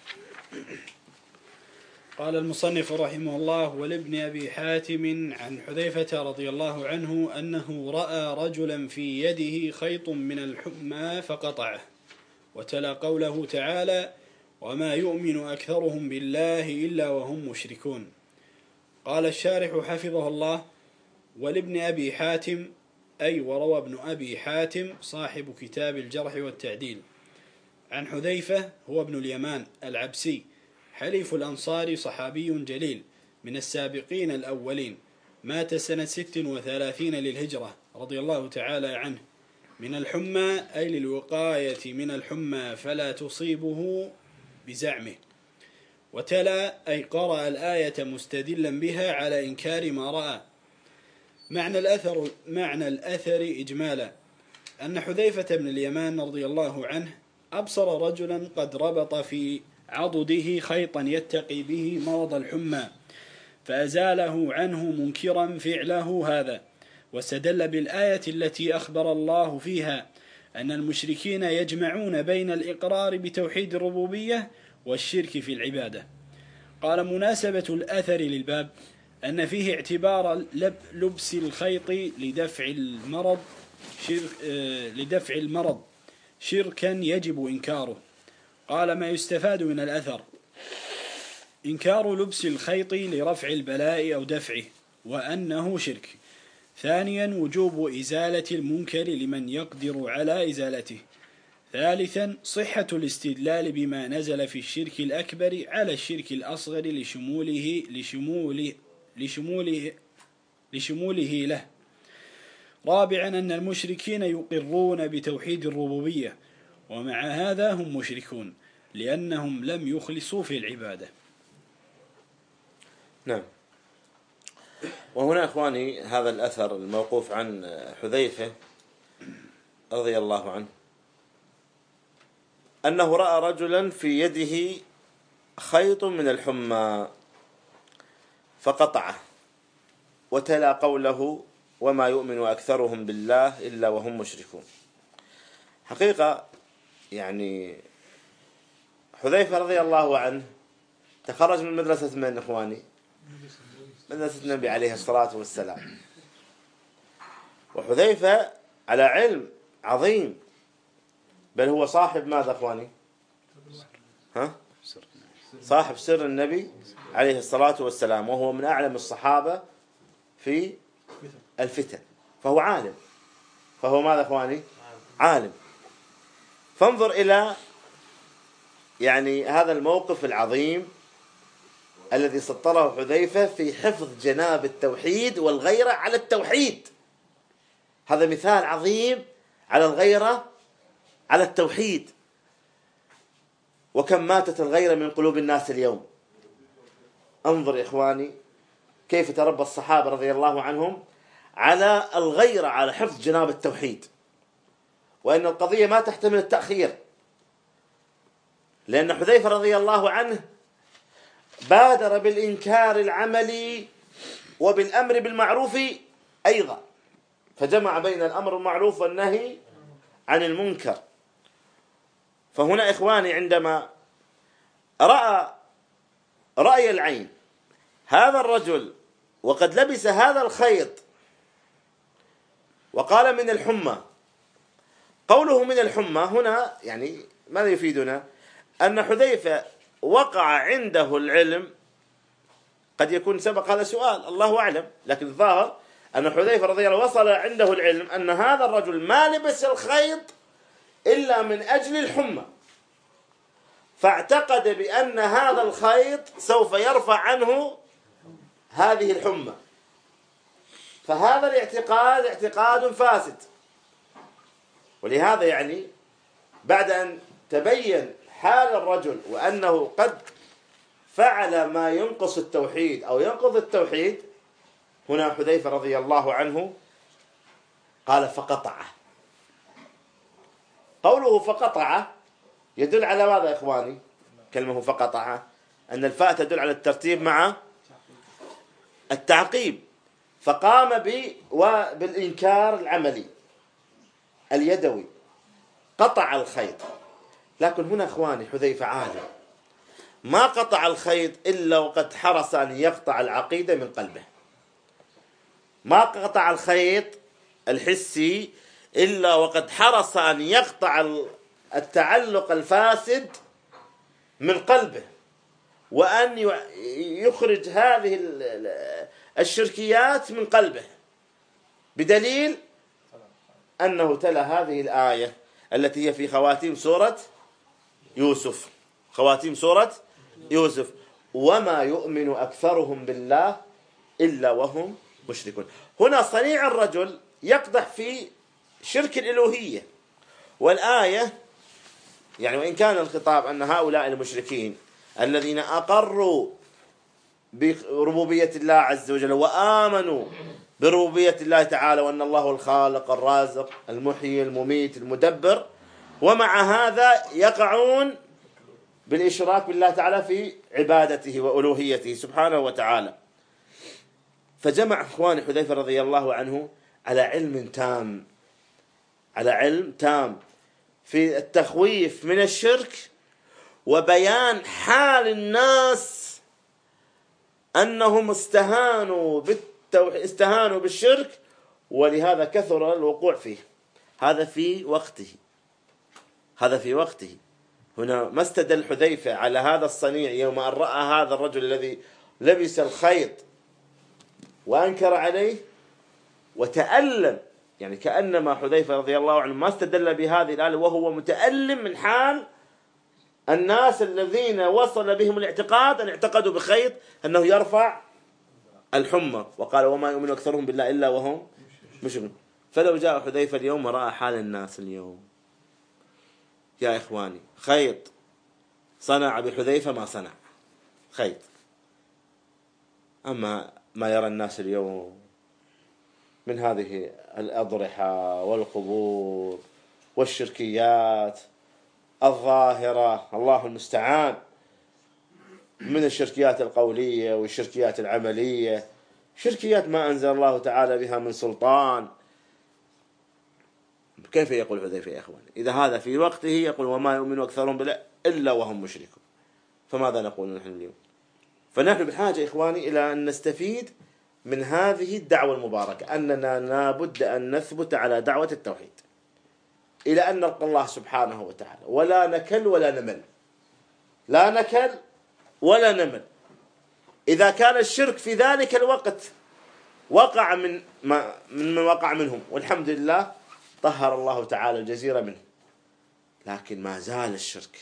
قال المصنف رحمه الله: ولابن أبي حاتم عن حذيفة رضي الله عنه أنه رأى رجلا في يده خيط من الحمى فقطعه، وتلا قوله تعالى: وما يؤمن أكثرهم بالله إلا وهم مشركون. قال الشارح حفظه الله: ولابن أبي حاتم أي وروى ابن أبي حاتم صاحب كتاب الجرح والتعديل عن حذيفة هو ابن اليمان العبسي حليف الأنصار، صحابي جليل من السابقين الأولين، مات سنة 36 للهجرة رضي الله تعالى عنه. من الحمى أي للوقاية من الحمى فلا تصيبه بزعمه. وتلا أي قرأ الآية مستدلا بها على إنكار ما رأى. معنى الأثر إجمالا أن حذيفة بن اليمان رضي الله عنه أبصر رجلا قد ربط في عضده خيطا يتقي به مرض الحمى فأزاله عنه منكرا فعله هذا، واستدل بالآية التي أخبر الله فيها أن المشركين يجمعون بين الإقرار بتوحيد الربوبية والشرك في العبادة. قال: مناسبة الأثر للباب أن فيه اعتبار لبس الخيط لدفع المرض شركا يجب إنكاره. قال: ما يستفاد من الأثر: إنكار لبس الخيط لرفع البلاء أو دفعه، وأنه شرك. ثانيا، وجوب إزالة المنكر لمن يقدر على إزالته. ثالثا، صحة الاستدلال بما نزل في الشرك الأكبر على الشرك الأصغر لشموله له. رابعا، أن المشركين يقرون بتوحيد الربوبية، ومع هذا هم مشركون لأنهم لم يخلصوا في العبادة. نعم. وهنا إخواني هذا الأثر الموقوف عن حذيفة رضي الله عنه أنه رأى رجلا في يده خيط من الحمى فقطعه، وتلا قوله: وما يؤمن أكثرهم بالله إلا وهم مشركون. حقيقة يعني حذيفة رضي الله عنه تخرج من مدرسة من إخواني؟ مدرسة النبي عليه الصلاة والسلام. وحذيفة على علم عظيم، بل هو صاحب ماذا إخواني؟ صاحب سر النبي عليه الصلاة والسلام، وهو من أعلم الصحابة في الفتن، فهو عالم. فهو ماذا إخواني؟ عالم. فانظر إلى يعني هذا الموقف العظيم الذي سطره حذيفة في حفظ جناب التوحيد والغيرة على التوحيد. هذا مثال عظيم على الغيرة على التوحيد. وكم ماتت الغيرة من قلوب الناس اليوم. انظر إخواني كيف تربى الصحابة رضي الله عنهم على الغيرة على حفظ جناب التوحيد، وأن القضية ما تحتمل التأخير، لأن حذيفة رضي الله عنه بادر بالإنكار العملي وبالأمر بالمعروف أيضا، فجمع بين الأمر بالمعروف والنهي عن المنكر. فهنا إخواني عندما رأي العين هذا الرجل وقد لبس هذا الخيط وقال من الحمى، قوله من الحمى هنا يعني ماذا يفيدنا؟ أن حذيفة وقع عنده العلم، قد يكون سبق هذا سؤال الله أعلم، لكن الظاهر أن حذيفة رضي الله عنه وصل عنده العلم أن هذا الرجل ما لبس الخيط إلا من أجل الحمى، فاعتقد بأن هذا الخيط سوف يرفع عنه هذه الحمى، فهذا الاعتقاد اعتقاد فاسد. ولهذا يعني بعد أن تبين حال الرجل وأنه قد فعل ما ينقص التوحيد أو ينقض التوحيد، هنا حذيفة رضي الله عنه قال فقطعه. قوله فقطعه يدل على ماذا يا إخواني؟ كلمة فقطعه أن الفاء تدل على الترتيب مع التعقيب، فقام بالإنكار العملي اليدوي، قطع الخيط. لكن هنا إخواني حذيفة عالم، ما قطع الخيط إلا وقد حرص أن يقطع العقيدة من قلبه، ما قطع الخيط الحسي إلا وقد حرص أن يقطع التعلق الفاسد من قلبه، وأن يخرج هذه الشركيات من قلبه، بدليل أنه تلا هذه الآية التي هي في خواتيم سورة يوسف، خواتيم سورة يوسف: وما يؤمن أكثرهم بالله إلا وهم مشركون. هنا صنيع الرجل يقدح في شرك الإلوهية، والآية يعني وإن كان الخطاب أن هؤلاء المشركين الذين أقروا بربوبية الله عز وجل وآمنوا بربوبية الله تعالى وأن الله الخالق الرازق المحيي المميت المدبر، ومع هذا يقعون بالإشراك بالله تعالى في عبادته وألوهيته سبحانه وتعالى. فجمع إخواني حذيفة رضي الله عنه على علم تام، على علم تام في التخويف من الشرك وبيان حال الناس أنهم استهانوا بالشرك، ولهذا كثر الوقوع فيه. هذا في وقته. هنا ما استدل حذيفة على هذا الصنيع يوم أن رأى هذا الرجل الذي لبس الخيط وأنكر عليه وتألم، يعني كأنما حذيفة رضي الله عنه ما استدل بهذه الآية وهو متألم من حال الناس الذين وصل بهم الاعتقاد أن اعتقدوا بخيط أنه يرفع الحمى، وقال وما يؤمن أكثرهم بالله إلا وهم مشركون. فلو جاء حذيفة اليوم ورأى حال الناس اليوم، يا إخواني خيط صنع بحذيفة ما صنع خيط. أما ما يرى الناس اليوم من هذه الأضرحة والقبور والشركيات الظاهرة، الله المستعان، من الشركيات القولية والشركيات العملية، شركيات ما أنزل الله تعالى بها من سلطان. كيف يقول حذيفة يا إخواني إذا هذا في وقته يقول وما يؤمن أكثرهم بالله إلا وهم مشركون؟ فماذا نقول نحن اليوم؟ فنحن بحاجة إخواني إلى أن نستفيد من هذه الدعوة المباركة، أننا لابد أن نثبت على دعوة التوحيد إلى أن نلقى الله سبحانه وتعالى ولا نكل ولا نمل، لا نكل ولا نمل. إذا كان الشرك في ذلك الوقت وقع من وقع منهم، والحمد لله طهر الله تعالى الجزيرة منه، لكن ما زال الشرك.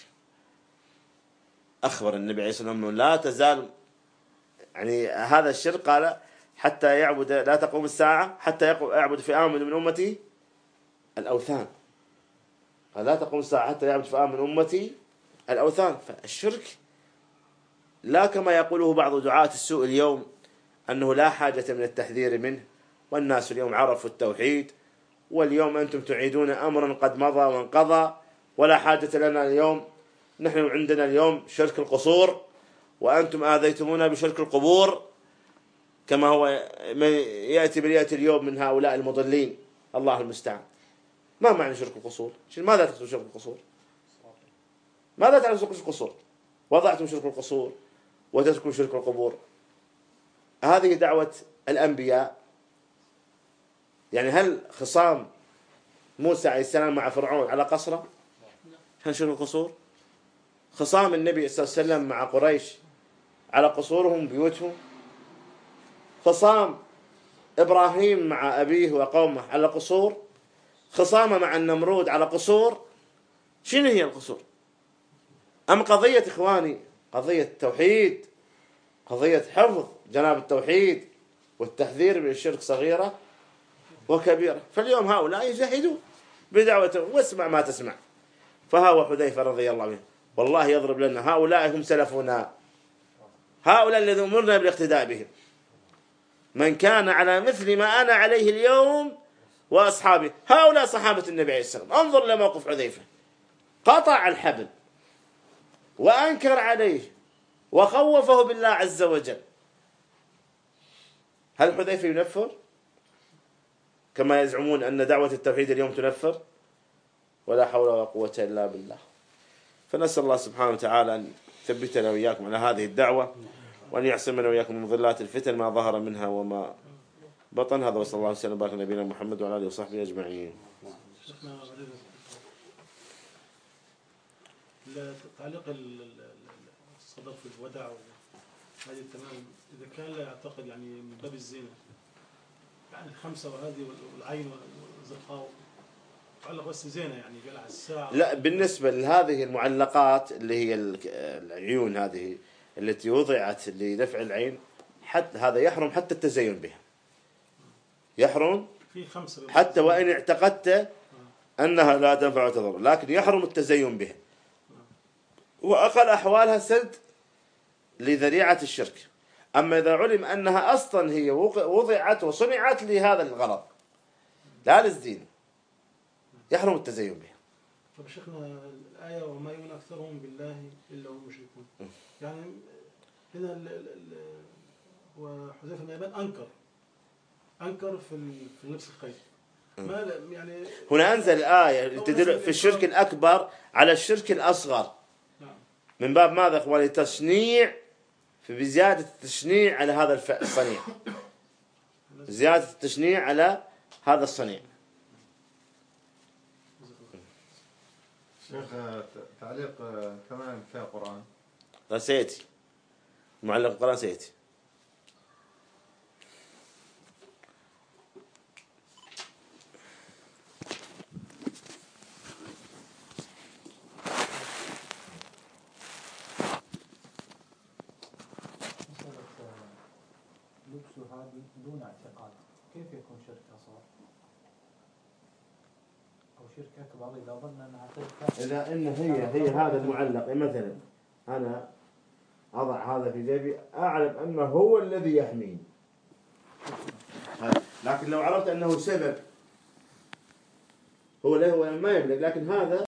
أخبر النبي عليه الصلاة والسلام لا تزال، يعني هذا الشرك قال حتى يعبد، لا تقوم الساعة حتى يعبد فئام من أمتي الأوثان. قال لا تقوم الساعة حتى يعبد فئام من أمتي الأوثان. فالشرك لا كما يقوله بعض دعاة السوء اليوم أنه لا حاجة من التحذير منه، والناس اليوم عرفوا التوحيد، واليوم أنتم تعيدون أمرا قد مضى وانقضى ولا حاجة لنا اليوم. نحن عندنا اليوم شرك القصور وأنتم آذيتمونا بشرك القبور، كما هو يأتي اليوم من هؤلاء المضلين، الله المستعان. ما معنى شرك القصور؟ ماذا تقصد شرك القصور؟ ماذا تعرف شرك القصور؟ وضعتم شرك القصور وتتركوا شرك القبور. هذه دعوة الأنبياء. يعني هل خصام موسى عليه السلام مع فرعون على قصره كان شرك القصور؟ خصام النبي صلى الله عليه وسلم مع قريش على قصورهم بيوتهم؟ خصام إبراهيم مع أبيه وقومه على قصور؟ خصامه مع النمرود على قصور؟ شنو هي القصور؟ أم قضية إخواني قضية التوحيد، قضية حفظ جناب التوحيد والتحذير من الشرك صغيرة وكبيرة. فاليوم هؤلاء يجاهدون بدعوة، واسمع ما تسمع. فهو حذيفة رضي الله عنه والله يضرب لنا هؤلاء هم سلفنا، هؤلاء الذين أمرنا بالاقتداء بهم، من كان على مثل ما أنا عليه اليوم وأصحابي. هؤلاء صحابة النبي عليه السلام. انظر لموقف حذيفة، قطع الحبل وأنكر عليه وخوفه بالله عز وجل. هل حذيفة ينفر كما يزعمون أن دعوة التوحيد اليوم تنفر؟ ولا حول ولا قوة إلا بالله. فنسأل الله سبحانه وتعالى أن يثبتنا وإياكم على هذه الدعوة، وأن يعصمنا وإياكم من ظلات الفتن ما ظهر منها وما بطن. هذا وصلى الله وسلم وبارك على نبينا محمد وعلى آله وصحبه أجمعين. تعليق الصدر في الوداع هذه تمام. إذا كان لا يعتقد يعني من باب الزنا، يعني الخمسة وهذه والعين والزرقاء تعلق بس زينة، يعني قال الساعة. لا، بالنسبة لهذه المعلقات اللي هي العيون هذه التي وضعت لدفع العين، حتى هذا يحرم حتى التزين بها، يحرم في خمسة حتى وإن اعتقدت أنها لا تنفع وتضر، لكن يحرم التزين بها. وأقل أحوالها سد لذريعة الشرك. أما إذا علم أنها أصلا هي وضعت وصنعت لهذا الغرض لا للزينة، يحرم التزين بها. طب شيخنا الآية وما يؤمن أكثرهم بالله إلا هم مشركون، يعني هنا وحذيفة بن اليمان أنكر في لبس الخيل، ما يعني هنا أنزل الآية تدل في الشرك الأكبر على الشرك الأصغر. نعم. من باب ماذا إخواني؟ تشنيع، في بزيادة التشنيع على هذا الصنيع، زيادة التشنيع على هذا الصنيع. شيخ تعليق كمان في القرآن سيأتي معلق القرآن سيأتي. لبس هذه دون اعتقاد كيف يكون شرك أصغر أو شرك أكبر إذا ظن أنها تلك؟ إذا إن هي هذا المعلق، مثلا أنا أضع هذا في جيبي أعلم أنه هو الذي يحميني، لكن لو عرفت أنه سبب هو له ما يملك، لكن هذا